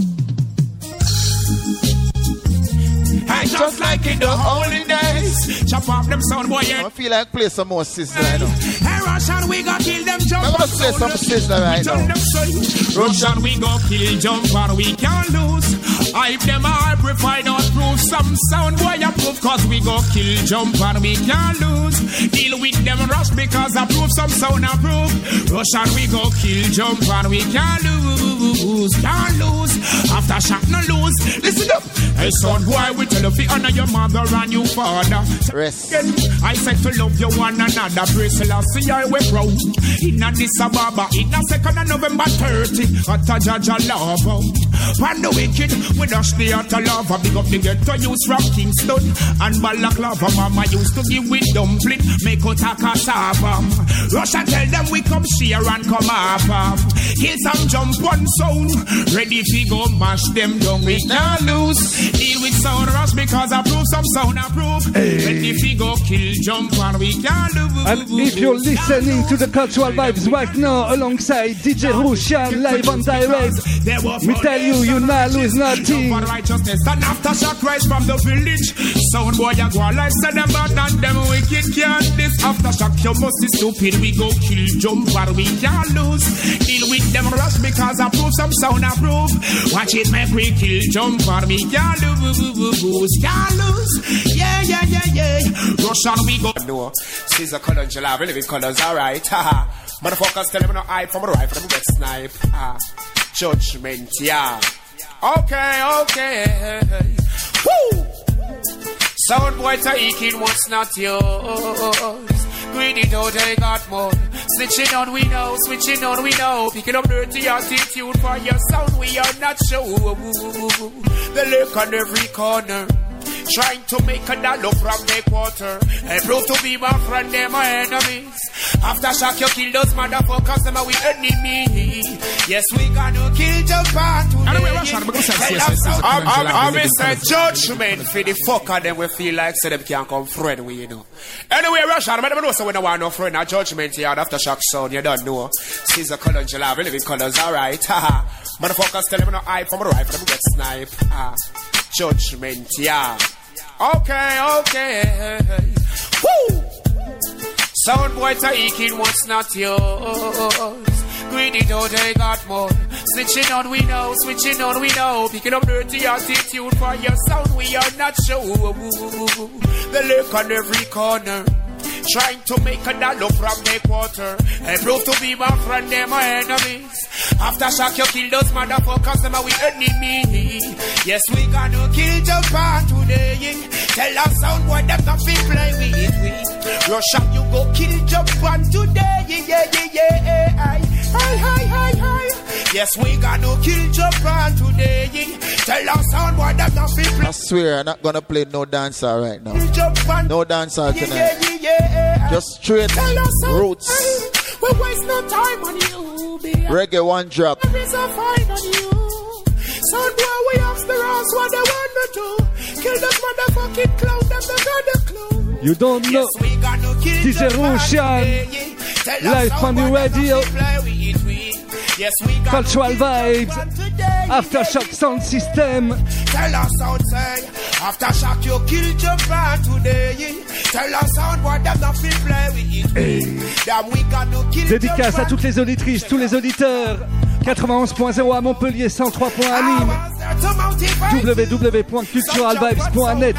S10: I just like in the holidays. Chop off them sound boy.
S3: I feel like play some more Sizzler right now.
S10: Hey Russian, we go kill them jump.
S3: I'm gonna play some Sizzler right now.
S10: Russian, we go kill jump and we can't lose. I them I prefer not prove some sound boy approve cause we go kill jump and we can't lose. Deal with them rush because I prove some sound approve. Russian, we go kill jump and we can't lose. Can't lose. Aftershock no lose. Listen up. Hey son boy, we tell you fi honor your mother and your father.
S3: Rest.
S10: I said to love you one another. Praise the Lord, see I we proud. In Addis Ababa, in a second of November thirty, at a judge a lava. And the wicked, we dash the utter lava. Big up the ghetto youth from Kingston and Balaclava. Mama used to give with dumpling, make out a cassava. Russia tell them we come share and come up. Kill some jump one sound, ready fi go mash them down. We can't lose. Deal with sound rush because I prove some sound I prove. Hey. Ready fi go kill jump and we can't lose.
S2: And if you're listening to the Cultural Vibes right now alongside D J Rushian live on direct, me tell you, you not lose nothing.
S10: Righteousness and aftershock rise from the village. Sound boy a go like say them bad and them wicked can't this. Aftershock you must be stupid. We go kill jump and we can't lose. Deal with them rush because I prove some sound I prove. Watch it make we kill jump and we can't lose. Can't lose. Yeah, yeah, yeah, yeah. Russian we go. No, she's a Kalonji love, living colors, alright. Haha. Motherfuckers tell them no hype from a right from the snipe. Ah. Judgment, yeah.
S15: Okay, okay. Woo! Sound boy taking what's not yours. Greedy though they got more. Snitching on we know, switching on we know. Picking up dirty attitude for your sound we are not sure. They lurk on every corner, trying to make a dollar from their quarter. And prove to be my friend, they're my enemies. After shock you kill those motherfuckers, them are we enemy. Yes, we gonna kill Japan today. I'm a judgment for the fucker, then we feel like say them can't come friend with, you know. Anyway, Russia, I don't know so we don't want no friend. A judgment here after shock sound, you don't know. Caesar color, July, we live in colors, alright. Motherfuckers tell them no hype from a rifle, them get snipe. Ah, judgment, yeah. Okay, okay. Woo! Sound boy taking what's not yours. Greedy though they got more. Snitching on we know, switching on we know. Picking up dirty attitude for your sound we are not sure. They lurk on every corner, trying to make a dollar from their quarter. And prove to be my friend, they're my enemies. After shock you kill those motherfuckers, them are we enemy. Yes, we gonna kill Japan today. Tell us sound boy them not fit play with we. Russia, you go kill Japan today. Yeah, yeah, yeah, yeah. Hi, hi, hi, hi. Yes, we gonna kill Japan today. Tell us sound boy them not fit play.
S3: I swear I'm not gonna play no dancer right now. No dancer tonight.
S15: Yeah, yeah, yeah, yeah.
S3: Just straight roots.
S15: We waste no time on you, baby.
S3: Reggae one drop.
S15: There is a fight on you. Sound boy, we ask the rest what they want to do. Kill this motherfucking clown, them they got the clue.
S2: You don't know. D J Roshan, live on the radio. Cultural vibes. Aftershock sound system.
S15: Tell us sound say, Aftershock you kill Japan today. Tell us sound what them not feel play with it. Damn we gonna kill.
S2: Dédicace à toutes les auditrices, tous les auditeurs. quatre-vingt-onze point zéro à Montpellier, cent trois point un à Nîmes. w w w point cultural vibes point net.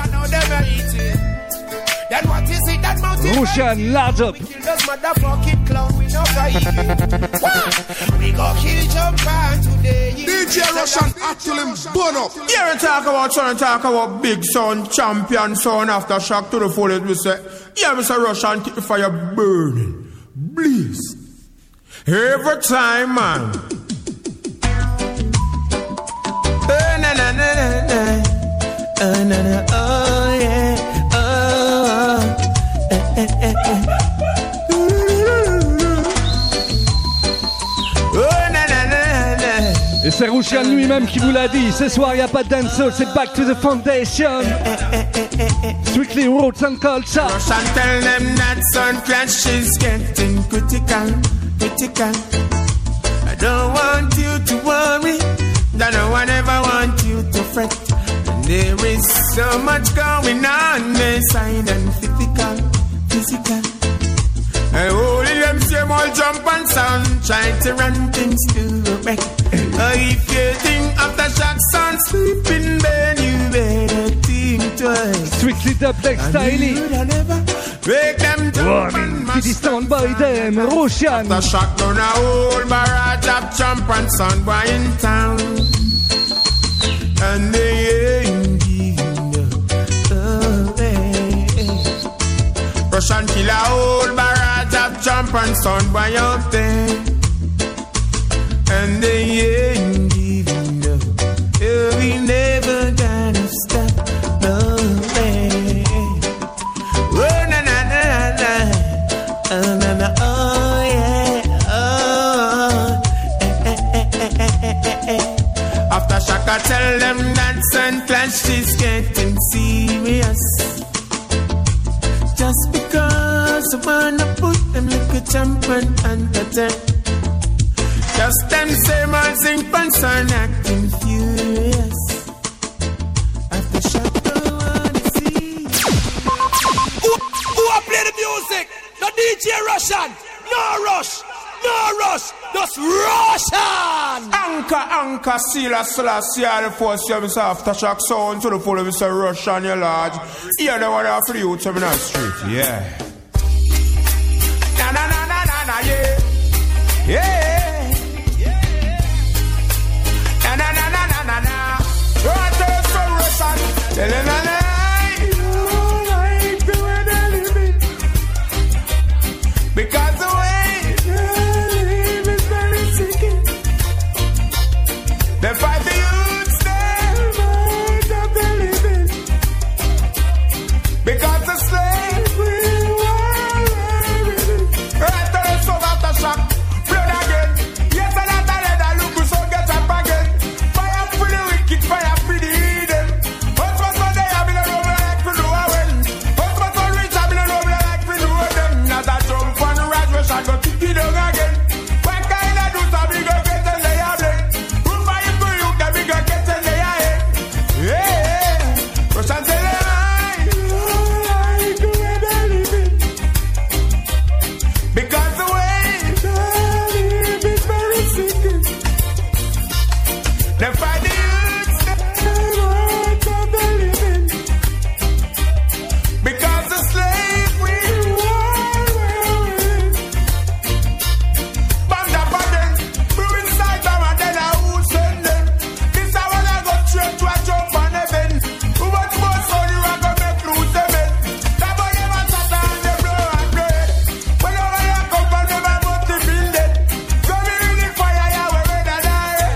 S2: Roshan, large up.
S15: We go kill Japan today.
S6: D J Roshan actually burn up.
S10: Here we talk about son, talk about big son, champion son, Aftershock to the fullest. We say, yeah, Mister Roshan, keep the fire burning. Please. Every time, man. Oh, na, na, na, na, na. Oh, na, na, oh, yeah.
S2: Et c'est Roshan lui-même qui vous l'a dit. Ce soir, il n'y a pas de dancehall, c'est back to the foundation. Strictly roots and culture.
S10: Roshan tell them that sun clash is getting critical, critical. I don't want you to worry, that no one ever want you to fret. And there is so much going on inside and physical, physical. And only them same old jump and sound, trying to run things to a wreck. Uh, if you think Aftershock sound sleeping, then you better think twice.
S2: Strictly dubplate styling.
S10: Break them jump
S2: and mash stand by them, Roshan.
S10: Aftershock down a whole barrage of jump and sound boy in town. And they ain't giving up. Oh, hey, hey. Roshan kill a whole barrage of jump and sound boy out there. And they ain't giving up. Oh, we never gonna stop. No way. Oh, na na na na. Oh, na na. Oh, yeah. Oh. Eh, eh, eh, eh, eh, eh, eh. Aftershock, I tell them that sun clash is getting serious. Just because I wanna put them like a champion under them. Just them same old zinc pants are acting furious. Aftershock don't wanna see.
S15: Who, who a play the music? No D J Roshan. No rush. No rush. Just Roshan.
S10: Anchor, anchor, seal a selassie. The force you Mister Aftershock sound to the full of Mister Roshan, your large. Here they want to for you to be on the street, yeah. Na na na na na na, yeah. Yeah. Na na na na na na na.
S5: Tell them I don't like the way they're living. Because the way they live is very sickening. They fight the youths, they fight up the living. Because the slave will war. Right to the soul of the shock. Blood again. Yes, and after that, I look who's so get up again. Fire for the wicked, fire for the hidden. What's what's what they have in a room like for do a well. What's what's what rich have in a room like for do a them. As I jump on the rise, rush and go kick it down again. What kind of do so big go get and lay a blade. Who fire for you, the big go get and lay a head. Yeah, rush and tell them I don't like the way they're living. Because the way they live is very sickening. They fight the youths, they want of the living. Because the slave will war, will win. Band up again, brew inside them and then I will send them. This I wanna go straight to a jump on heaven. Who wants more son you are gonna make lose them head. That boy never sat down, they blow and blow it. When over here come from them I must be feel dead. Go me in the fire, yeah, we're ready to die.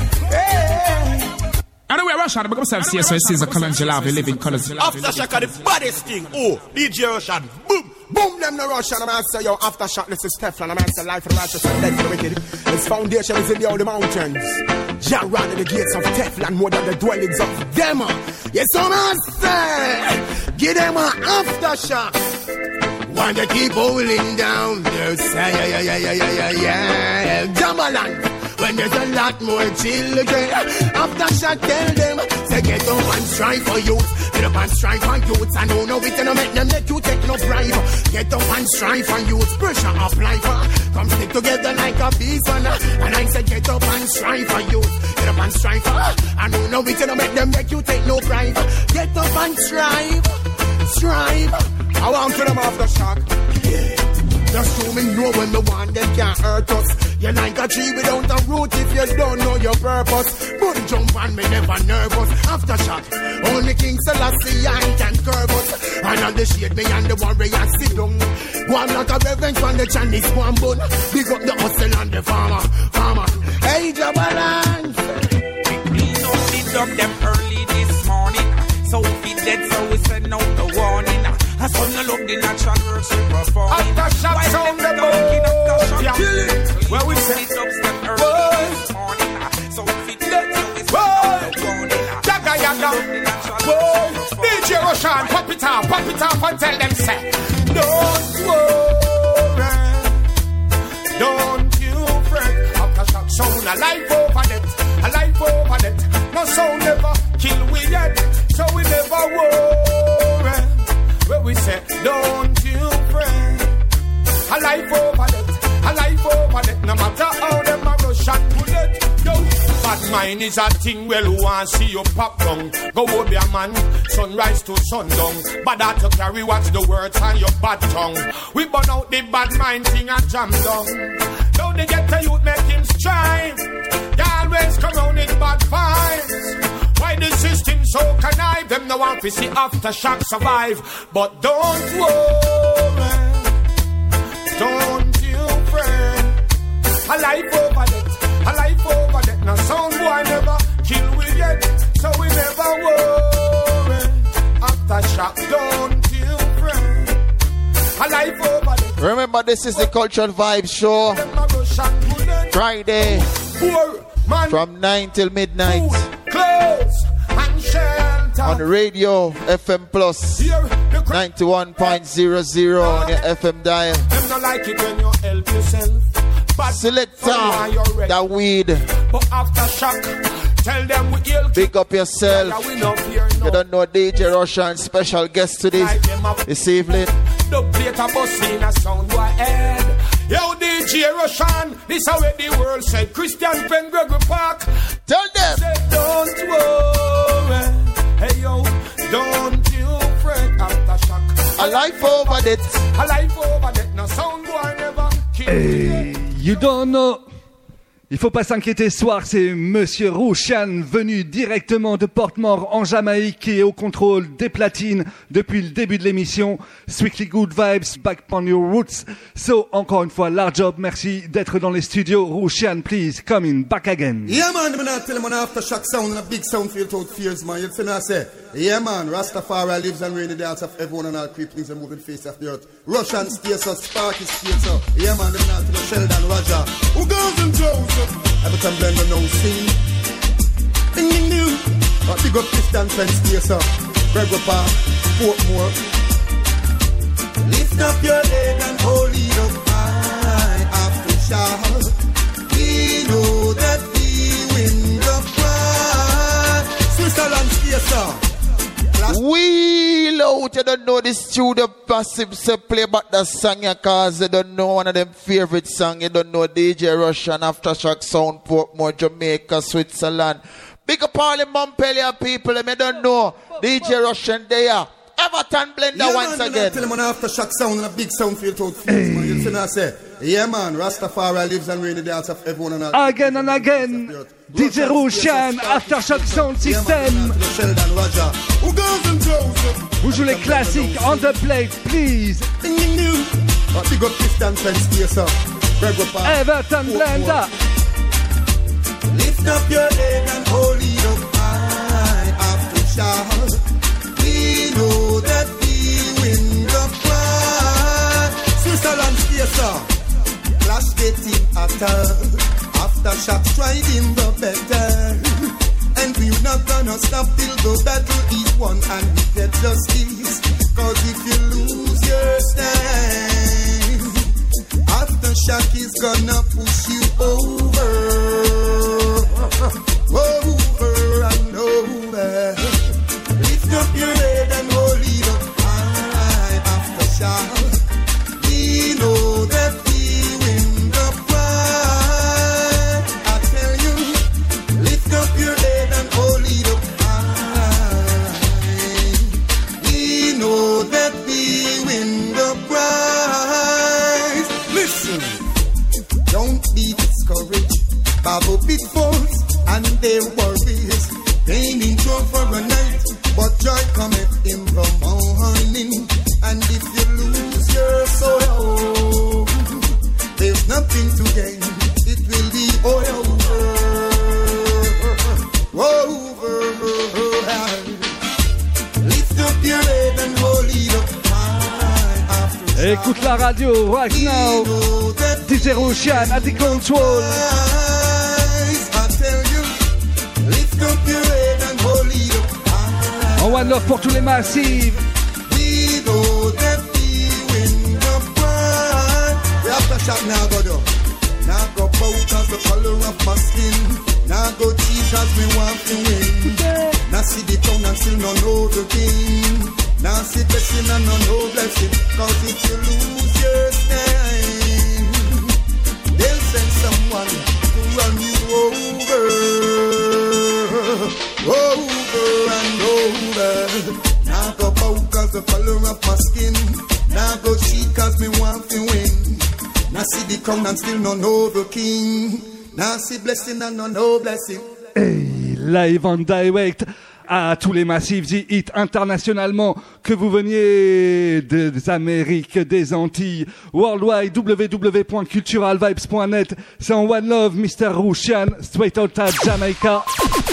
S5: Hey.
S10: Anyway, Russian, I'm going to say so. This is a Kalonji Lave living colors.
S16: Aftershock are the baddest thing. Oh, D J Russian. Boom.
S5: Boom them no Russian, I'm answer yo aftershock, this is Teflon, I'm answer life for the righteous and death for the wicked. Its foundation is in the old mountains. Jah ran the gates of Teflon more than the dwellings of them. Yes, I'm answer. Give them a aftershock. Want to keep holding down. They'll say, yeah, yeah, yeah, yeah, yeah, yeah, yeah. Jamaland. When there's a lot more children, aftershock tell them, say get up and strive for youth. Get up and strive for youth. I know no it and no make them let you take no bribe. Get up and strive for youth. Pressure apply for. Come stick together like a piece and and I say get up and strive for youth. Get up and strive for. I know no it and no make them let you take no bribe. Get up and strive, strive. I want to them aftershock. Yeah. Just so me know when the one that can't hurt us. You're like a tree without a root if you don't know your purpose. But jump on me never nervous. Aftershock, only King Selassie I can curve us. And on the shade me and the warrior sit down. One like a revenge from the Chinese one bun. Big up the hustle and the farmer, farmer. Hey Jabalans.
S17: We know we dug them early this morning. So we dead so we send out the warning. I saw no love the natural works we perform.
S5: Aftershock sound the boat. Yeah. Where we say
S17: dubstep early this morning. So we dead so we send out the warning.
S5: Yaga yaga. D J Roshan, pop it off, pop it off and tell them say, don't worry, don't you fret. Aftershock sound a life over that, a life over that. No sound never kill we yet, so we never worry. Where we say, don't you fret. A life over that, a life over that. No matter how them a rush and bullet, yo. Bad mind is a thing, well, who want see you pop down. Go hold your man, sunrise to sundown. Bad out to carry what's the words on your bad tongue. We burn out the bad mind thing and jam down. Now they get the youth, make him strive. They always come round in bad vibes. Why the system so connive? Them no want to see aftershock survive. But don't worry, don't you fret. A life over that, a life over that. Now sound boy never kill we yet, so we never worry. Aftershock, don't you fret. A life over that.
S3: Remember, this is the Cultural Vibes Show. Friday from nine till midnight. On the radio, F M Plus ninety-one point zero zero on your F M dial.
S5: Like it when you help yourself.
S3: Selector, that weed.
S5: But aftershock, tell them we ill.
S3: Big up yourself. You don't know D J Russian special guest today this evening.
S5: The plate of bus in a sound boy head. Yo, D J Russian, this how the world said. Christian Penn Gregory Park.
S3: Tell them.
S5: Say, don't worry. Hey yo, don't you fret. Aftershock.
S3: A life over that.
S5: A life over that. No sound boy never kill.
S2: Hey, you don't know. Il faut pas s'inquiéter, ce soir, c'est Monsieur Rushian, venu directement de Portmore en Jamaïque, qui est au contrôle des platines depuis le début de l'émission. Strictly Good Vibes, back on your roots. So, encore une fois, large job, merci d'être dans les studios. Rushian, please, come in, back again.
S7: Yeah, man, I'm not telling man aftershock sound and a big sound feel out fears, man. You see me, I say, yeah, man, Rastafari lives and reigns in the hearts of everyone and all creepings and moving face of the earth. Russian states us, Sparky states us. Yeah, man, I'm not telling Sheldon Roger. Who goes and Joseph? Everton Blender no scene. Ding ding ding. A big up Christian Fence states us. Gregor Park, Portmore. Lift up your head and hold it up high after shower. We know that the wind of pride. Switzerland states us.
S3: Wheel out, you don't know the studio passive say play back the song ya, cause you don't know one of them favorite song. You don't know D J Russian, Aftershock Sound, Portmore, Jamaica, Switzerland. Big up all the Montpellier people, them you don't know D J Russian there. Everton Blender
S7: yeah,
S3: once
S7: man,
S3: again.
S7: Tell them on Aftershock Sound and a big sound feel out feels, man. You see me, I say, yeah, man, Rastafari lives and reigns in the hearts of everyone and all.
S2: Again and again, D J Rushian, Aftershock Sound System. Vous jouez les classiques on the plate, please.
S7: Big up Christian Fence Chaser, Gregor Park,
S2: Everton Blender.
S7: Lift up your head and hold it up high after shower. We know that the wind of pride. Switzerland Chaser, clash getting hotter. Aftershock striding the better. And we're not gonna stop till the battle is won and we get justice. Cause if you lose your stand, Aftershock is gonna push you over. Over and over. Lift up your head and hold it up high. Aftershock, we know that the wind of pride. I tell you, lift up your head and hold it up high. We know that the wind of pride. Listen, don't be discouraged by the big boys and their worries. Pain in store for a night, but joy cometh in the morning. And if you lose your soul, there's nothing to gain. It will be over, over. Lift up your head and hold it up high.
S2: Écoute la radio right now. D J Rushian at the control.
S7: I tell you, lift up your head and hold it up high.
S2: En one love pour tous les massifs.
S7: We know that the wind of pride. We have to shot now, go do. Now go bow cause the color of my skin. Now go cheat cause we want to win. Now see the town and still not know the king. Now see blessing and not know blessing. Cause if you lose your stand, they'll send someone to run you over. Over and over. Now go bow cause the color of my skin. Now go cheat cause me want to win. Now see the crown and still not know the king. Now see blessing and not know blessing.
S2: Hey, live on direct à tous les massifs du hit internationalement, que vous veniez des Amériques, des Antilles, worldwide, w w w point cultural vibes point net. C'est en One Love, mister Rushian, straight out of Jamaica.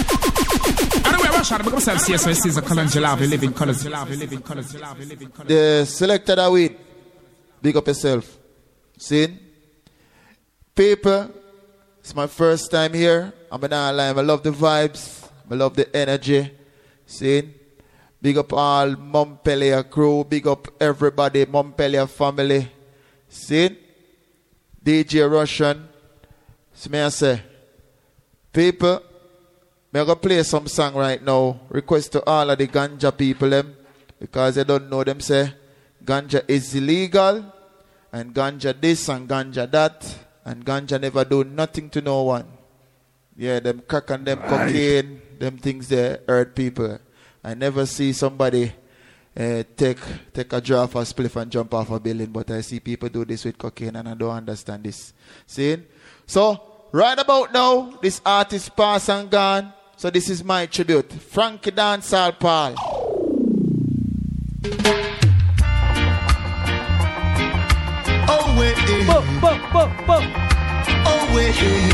S3: The selector that we big up yourself. See? People, it's my first time here. I'm not lying. I love the vibes. I love the energy. See? Big up all Montpellier crew. Big up everybody, Montpellier family. See? D J Russian. So may I say, people, I'm going to play some song right now. Request to all of the ganja people them, because they don't know them say ganja is illegal and ganja this and ganja that and ganja never do nothing to no one. Yeah, them crack and them
S2: Right.
S3: cocaine, them things they hurt people. I never see somebody uh, take take a draw for a spliff and jump off a building, but I see people do this with cocaine and I don't understand this. See? So, right about now, this artist passed and gone. So this is my tribute. Frankie Dancehall Paul.
S8: Oh, wait.
S2: Bo, bo, bo, bo.
S8: Oh, wait.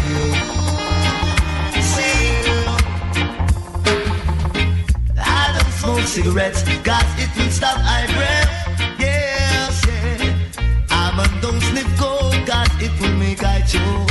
S8: I don't smoke cigarettes, cause it will stop I breath. Yes, yeah. I'm a don't sniff coke, cause it will make I choke.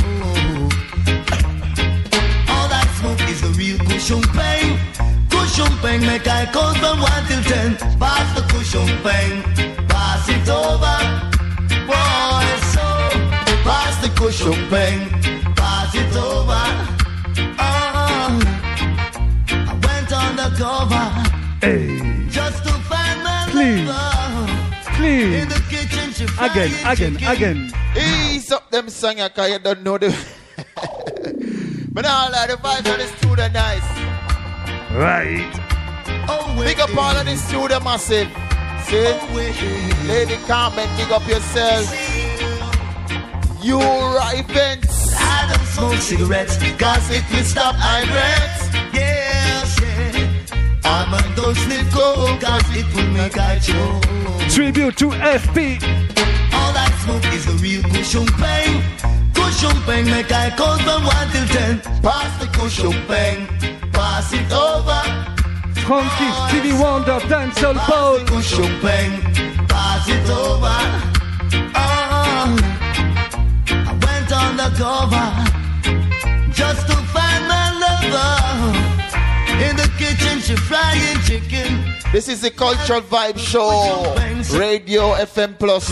S8: All I smoke is the real cushion pain. Cushion pain make I count from one till ten. Pass the cushion pain, pass it over. Boy, so pass the cushion pain, pass it over. Oh, I went on the cover,
S2: hey.
S8: Just to find my
S2: Clean.
S8: lover.
S2: Clean.
S8: In the kitchen, she
S2: Again,
S8: frying
S2: again,
S8: chicken.
S2: again.
S3: Ease up them song, cause you don't know the. But now, like the vibes of the studio nice.
S2: Right.
S8: Oh,
S3: big up all of the studio massive. See?
S8: Oh,
S3: Lady Carmen, big up yourself. You events.
S8: I don't smoke cigarettes, cause it will stop I breath. Yes, yeah. I'm a don't sniff coke, cause it will make I choke.
S2: Tribute to F P.
S8: All I smoke is the real cushion pain. Cushion pain make I count from one till ten. Pass the cushion pain, pass it over.
S2: Frankie, Stevie Wonder, Dancehall Paul.
S8: Pass the cushion pain, pass it over. Oh, I went on the cover just to find my lover. In the kitchen she frying chicken.
S3: This is the Cultural Vibe Show. Radio F M Plus.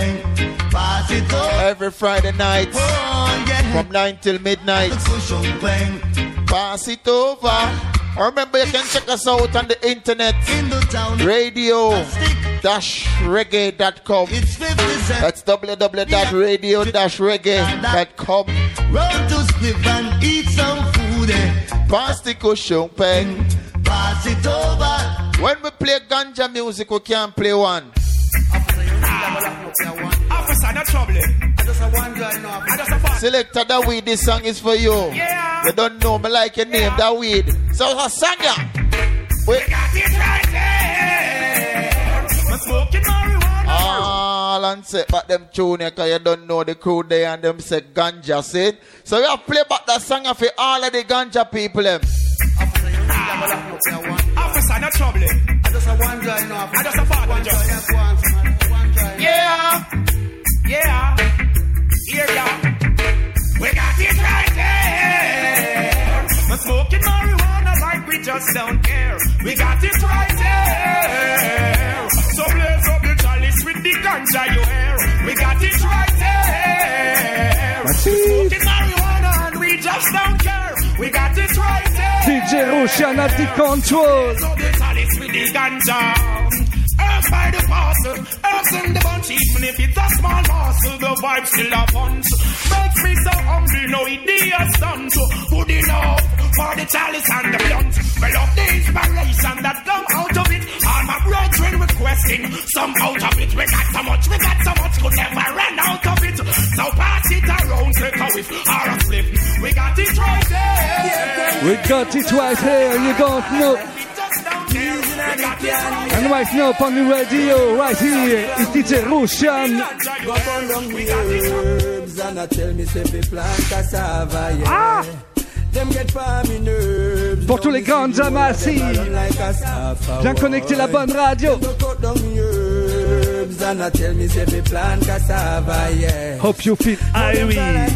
S3: Every Friday night from nine till midnight. Pass it over. Remember, you can check us out on the internet. radio dash reggae dot com. That's w w w dot radio dash reggae dot com.
S8: Run to split and eat some food.
S3: Pass the cushion pen.
S8: Pass it over.
S3: When we play ganja music, we can't play one.
S17: Officer, no trouble. I just have one girl now. I just have
S3: Selector, that weed, this song is for you.
S17: Yeah.
S3: You don't know me like your name, that weed. So, I sang ya. Wait.
S17: We got it right there. We're smoking marijuana.
S3: All and say back them tune because you don't know the crew there and them say ganja, see? So, you have to play back that song for all of the ganja people. Them.
S17: Officer, no trouble.
S13: I just have one girl now.
S17: I just have one girl. Yeah. Yeah. Yeah, yeah. We got it right there. We're smoking marijuana like we just don't care. We got it right there. So blaze up the chalice with the ganja you hear. We got it right there. We're smoking marijuana and we just don't care. We got it right there.
S2: D J Roshan at the control.
S17: So the chalice with the ganja. Earth by the parcel, earth in the bunch. Even if it's a small parcel, the vibe still a punch. Makes me so hungry, no ideas done. So good enough for the chalice and the blunt. Well, of the inspiration that come out of it. All my brethren requesting some out of it. We got so much, we got so much, could never run out of it. So pass it around, take a whiff or a flip. We got it right there.
S2: We got it right here, and you don't know. And right now on the radio, right here, is D J Roshan. Ah! Pour tous les grands massifs, bien connecter la bonne radio. Hope you feel irie.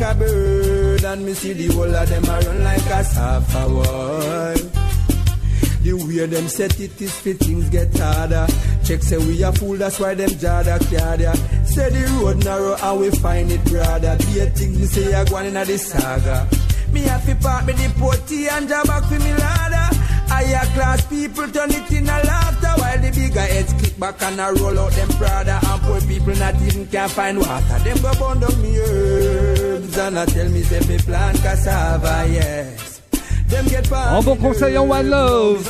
S18: The way them set it is fit things get harder. Check say we a fool, that's why them jada cardia. Say the road narrow and we find it broader. Be a thing me say I go on in the saga. Me have to park me the potty and jab back for me ladder. Higher class people turn it in a laughter while the bigger heads kick back and a roll out them Prada. And poor people not even can find water. Them go burn down me herbs and I tell me say me plant cassava, yes.
S2: En bon conseil en One Love.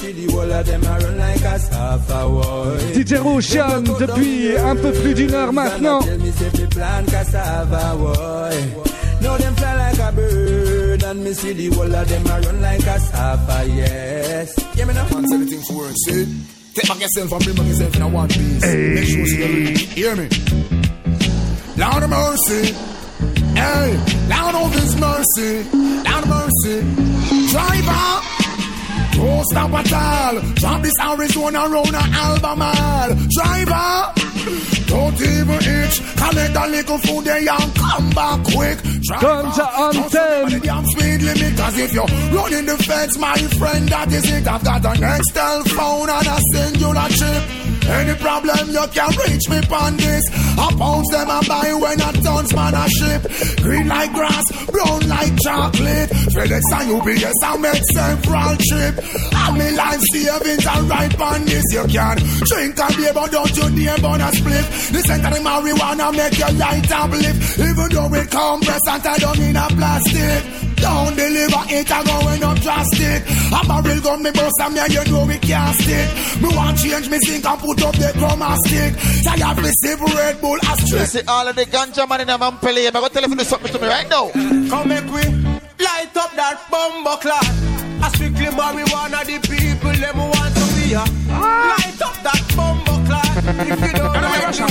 S2: D J Roshan depuis un peu plus d'une heure maintenant.
S18: No them fly like a bird. and me see the whole of them a run like a sapphire, yes. Yeah, me now.
S17: Man, say the thing for work, see? Take back yourself and bring back yourself in a one piece. Hey. Make sure you see the hear me? Lord of mercy. Hey, Lord of His mercy. Lord of mercy. Driver. Don't stop at all. Drop this Arizona round an Albemarle. Driver, don't even itch. Collect a little food there and come back quick.
S2: Ganja Anthem.
S17: The damn speed limit. Cause if you're running the fence, my friend, that is it. I've got an Nextel phone and I send you a chip. Any problem you can reach me on this. I pounds them and buy when I tons man a ship. Green like grass, brown like chocolate. FedEx and U P S I make several trip. And me life savings are right on this. You can drink and beer but don't you dare burn a split. Listen to the marijuana make your light uplift. Even though it compressed and tied down in a plastic. Don't deliver it and going up drastic. A barrel gun me bust and me you know we can't stick. Me want change me sink and put up the chroma stick. Tired me sip Red Bull asterisk.
S3: You see all of the ganja man in a man play. I'm going to tell you to do something to me right now.
S13: Come make we light up that bumbo clock. I strictly marijuana the people them want to be here. Light up that bumbo clock. If you don't like it.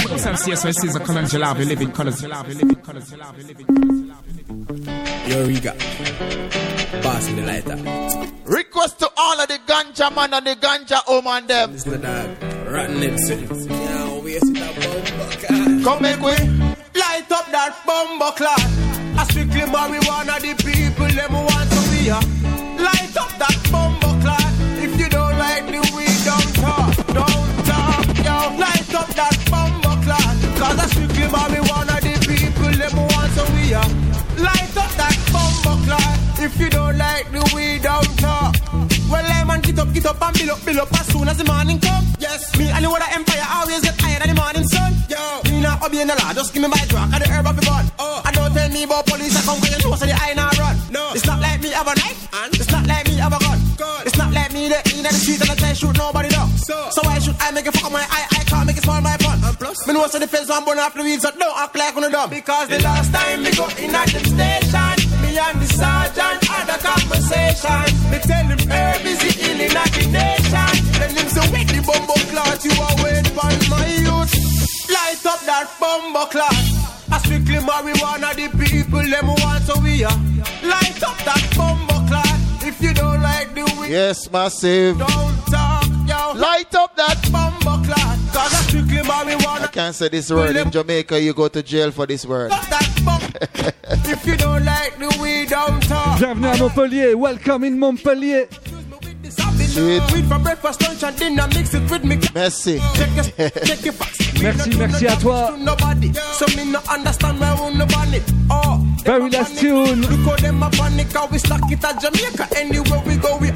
S18: Here we go. Pass me the lighter.
S3: Request to all of the ganja man and the ganja woman them.
S18: This is the dog. Rotten lips. Yeah, we see that bumbo clock.
S13: Come make we light up that bumbo clock. I strictly marijuana the people them want to be here. Light up that bumbo clock. If you don't like the weed, don't talk, don't talk, yo. Light up that bumbo clock. Cause I strictly marijuana the people them want to be here. Light up that bumbo clock. If you don't like the weed, don't talk. Well, I man, get up, get up and build up, build up as soon as the morning come. Yes, me and the water empire always get higher than the morning sun. Yo, me not obeying the law, just give me my drug and the herb of the bun. Oh, I don't tell me about police, I come when you know so the eye not run. No, it's not like me have a knife, and it's not like me have a gun. Good. It's not like me the in the street and I try shoot nobody down. So, so why should I make it fuck up my eye? I can't make it small my fun. And plus, me know so the fence one burn off the weeds, so don't act like one of them. Because the last time me go in at them station, me and the sergeant had a conversation. Me tell him herb is the healing of the nation. Then him say with the bumbo clot, you are waiting for my youth. Light up that bumbo clot. I strictly marijuana the people them want to we are. Light up that bumbo clot. If you don't like the weed,
S3: yes, massive.
S13: Don't talk, yo.
S3: Light up that
S13: bumbo clot. Cause I strictly marijuana.
S3: I can't say this word. In Jamaica, you go to jail for this word.
S13: If you don't like the weed, don't talk.
S2: Bienvenue à Montpellier. Welcome in Montpellier.
S13: Weed for breakfast, lunch and dinner, mix it with me.
S3: Merci.
S2: Merci, merci à toi.
S13: So me no understand why we no ban it. Oh,
S2: very last tune.
S13: We call them a panic, we stack it at Jamaica. Anywhere we go, we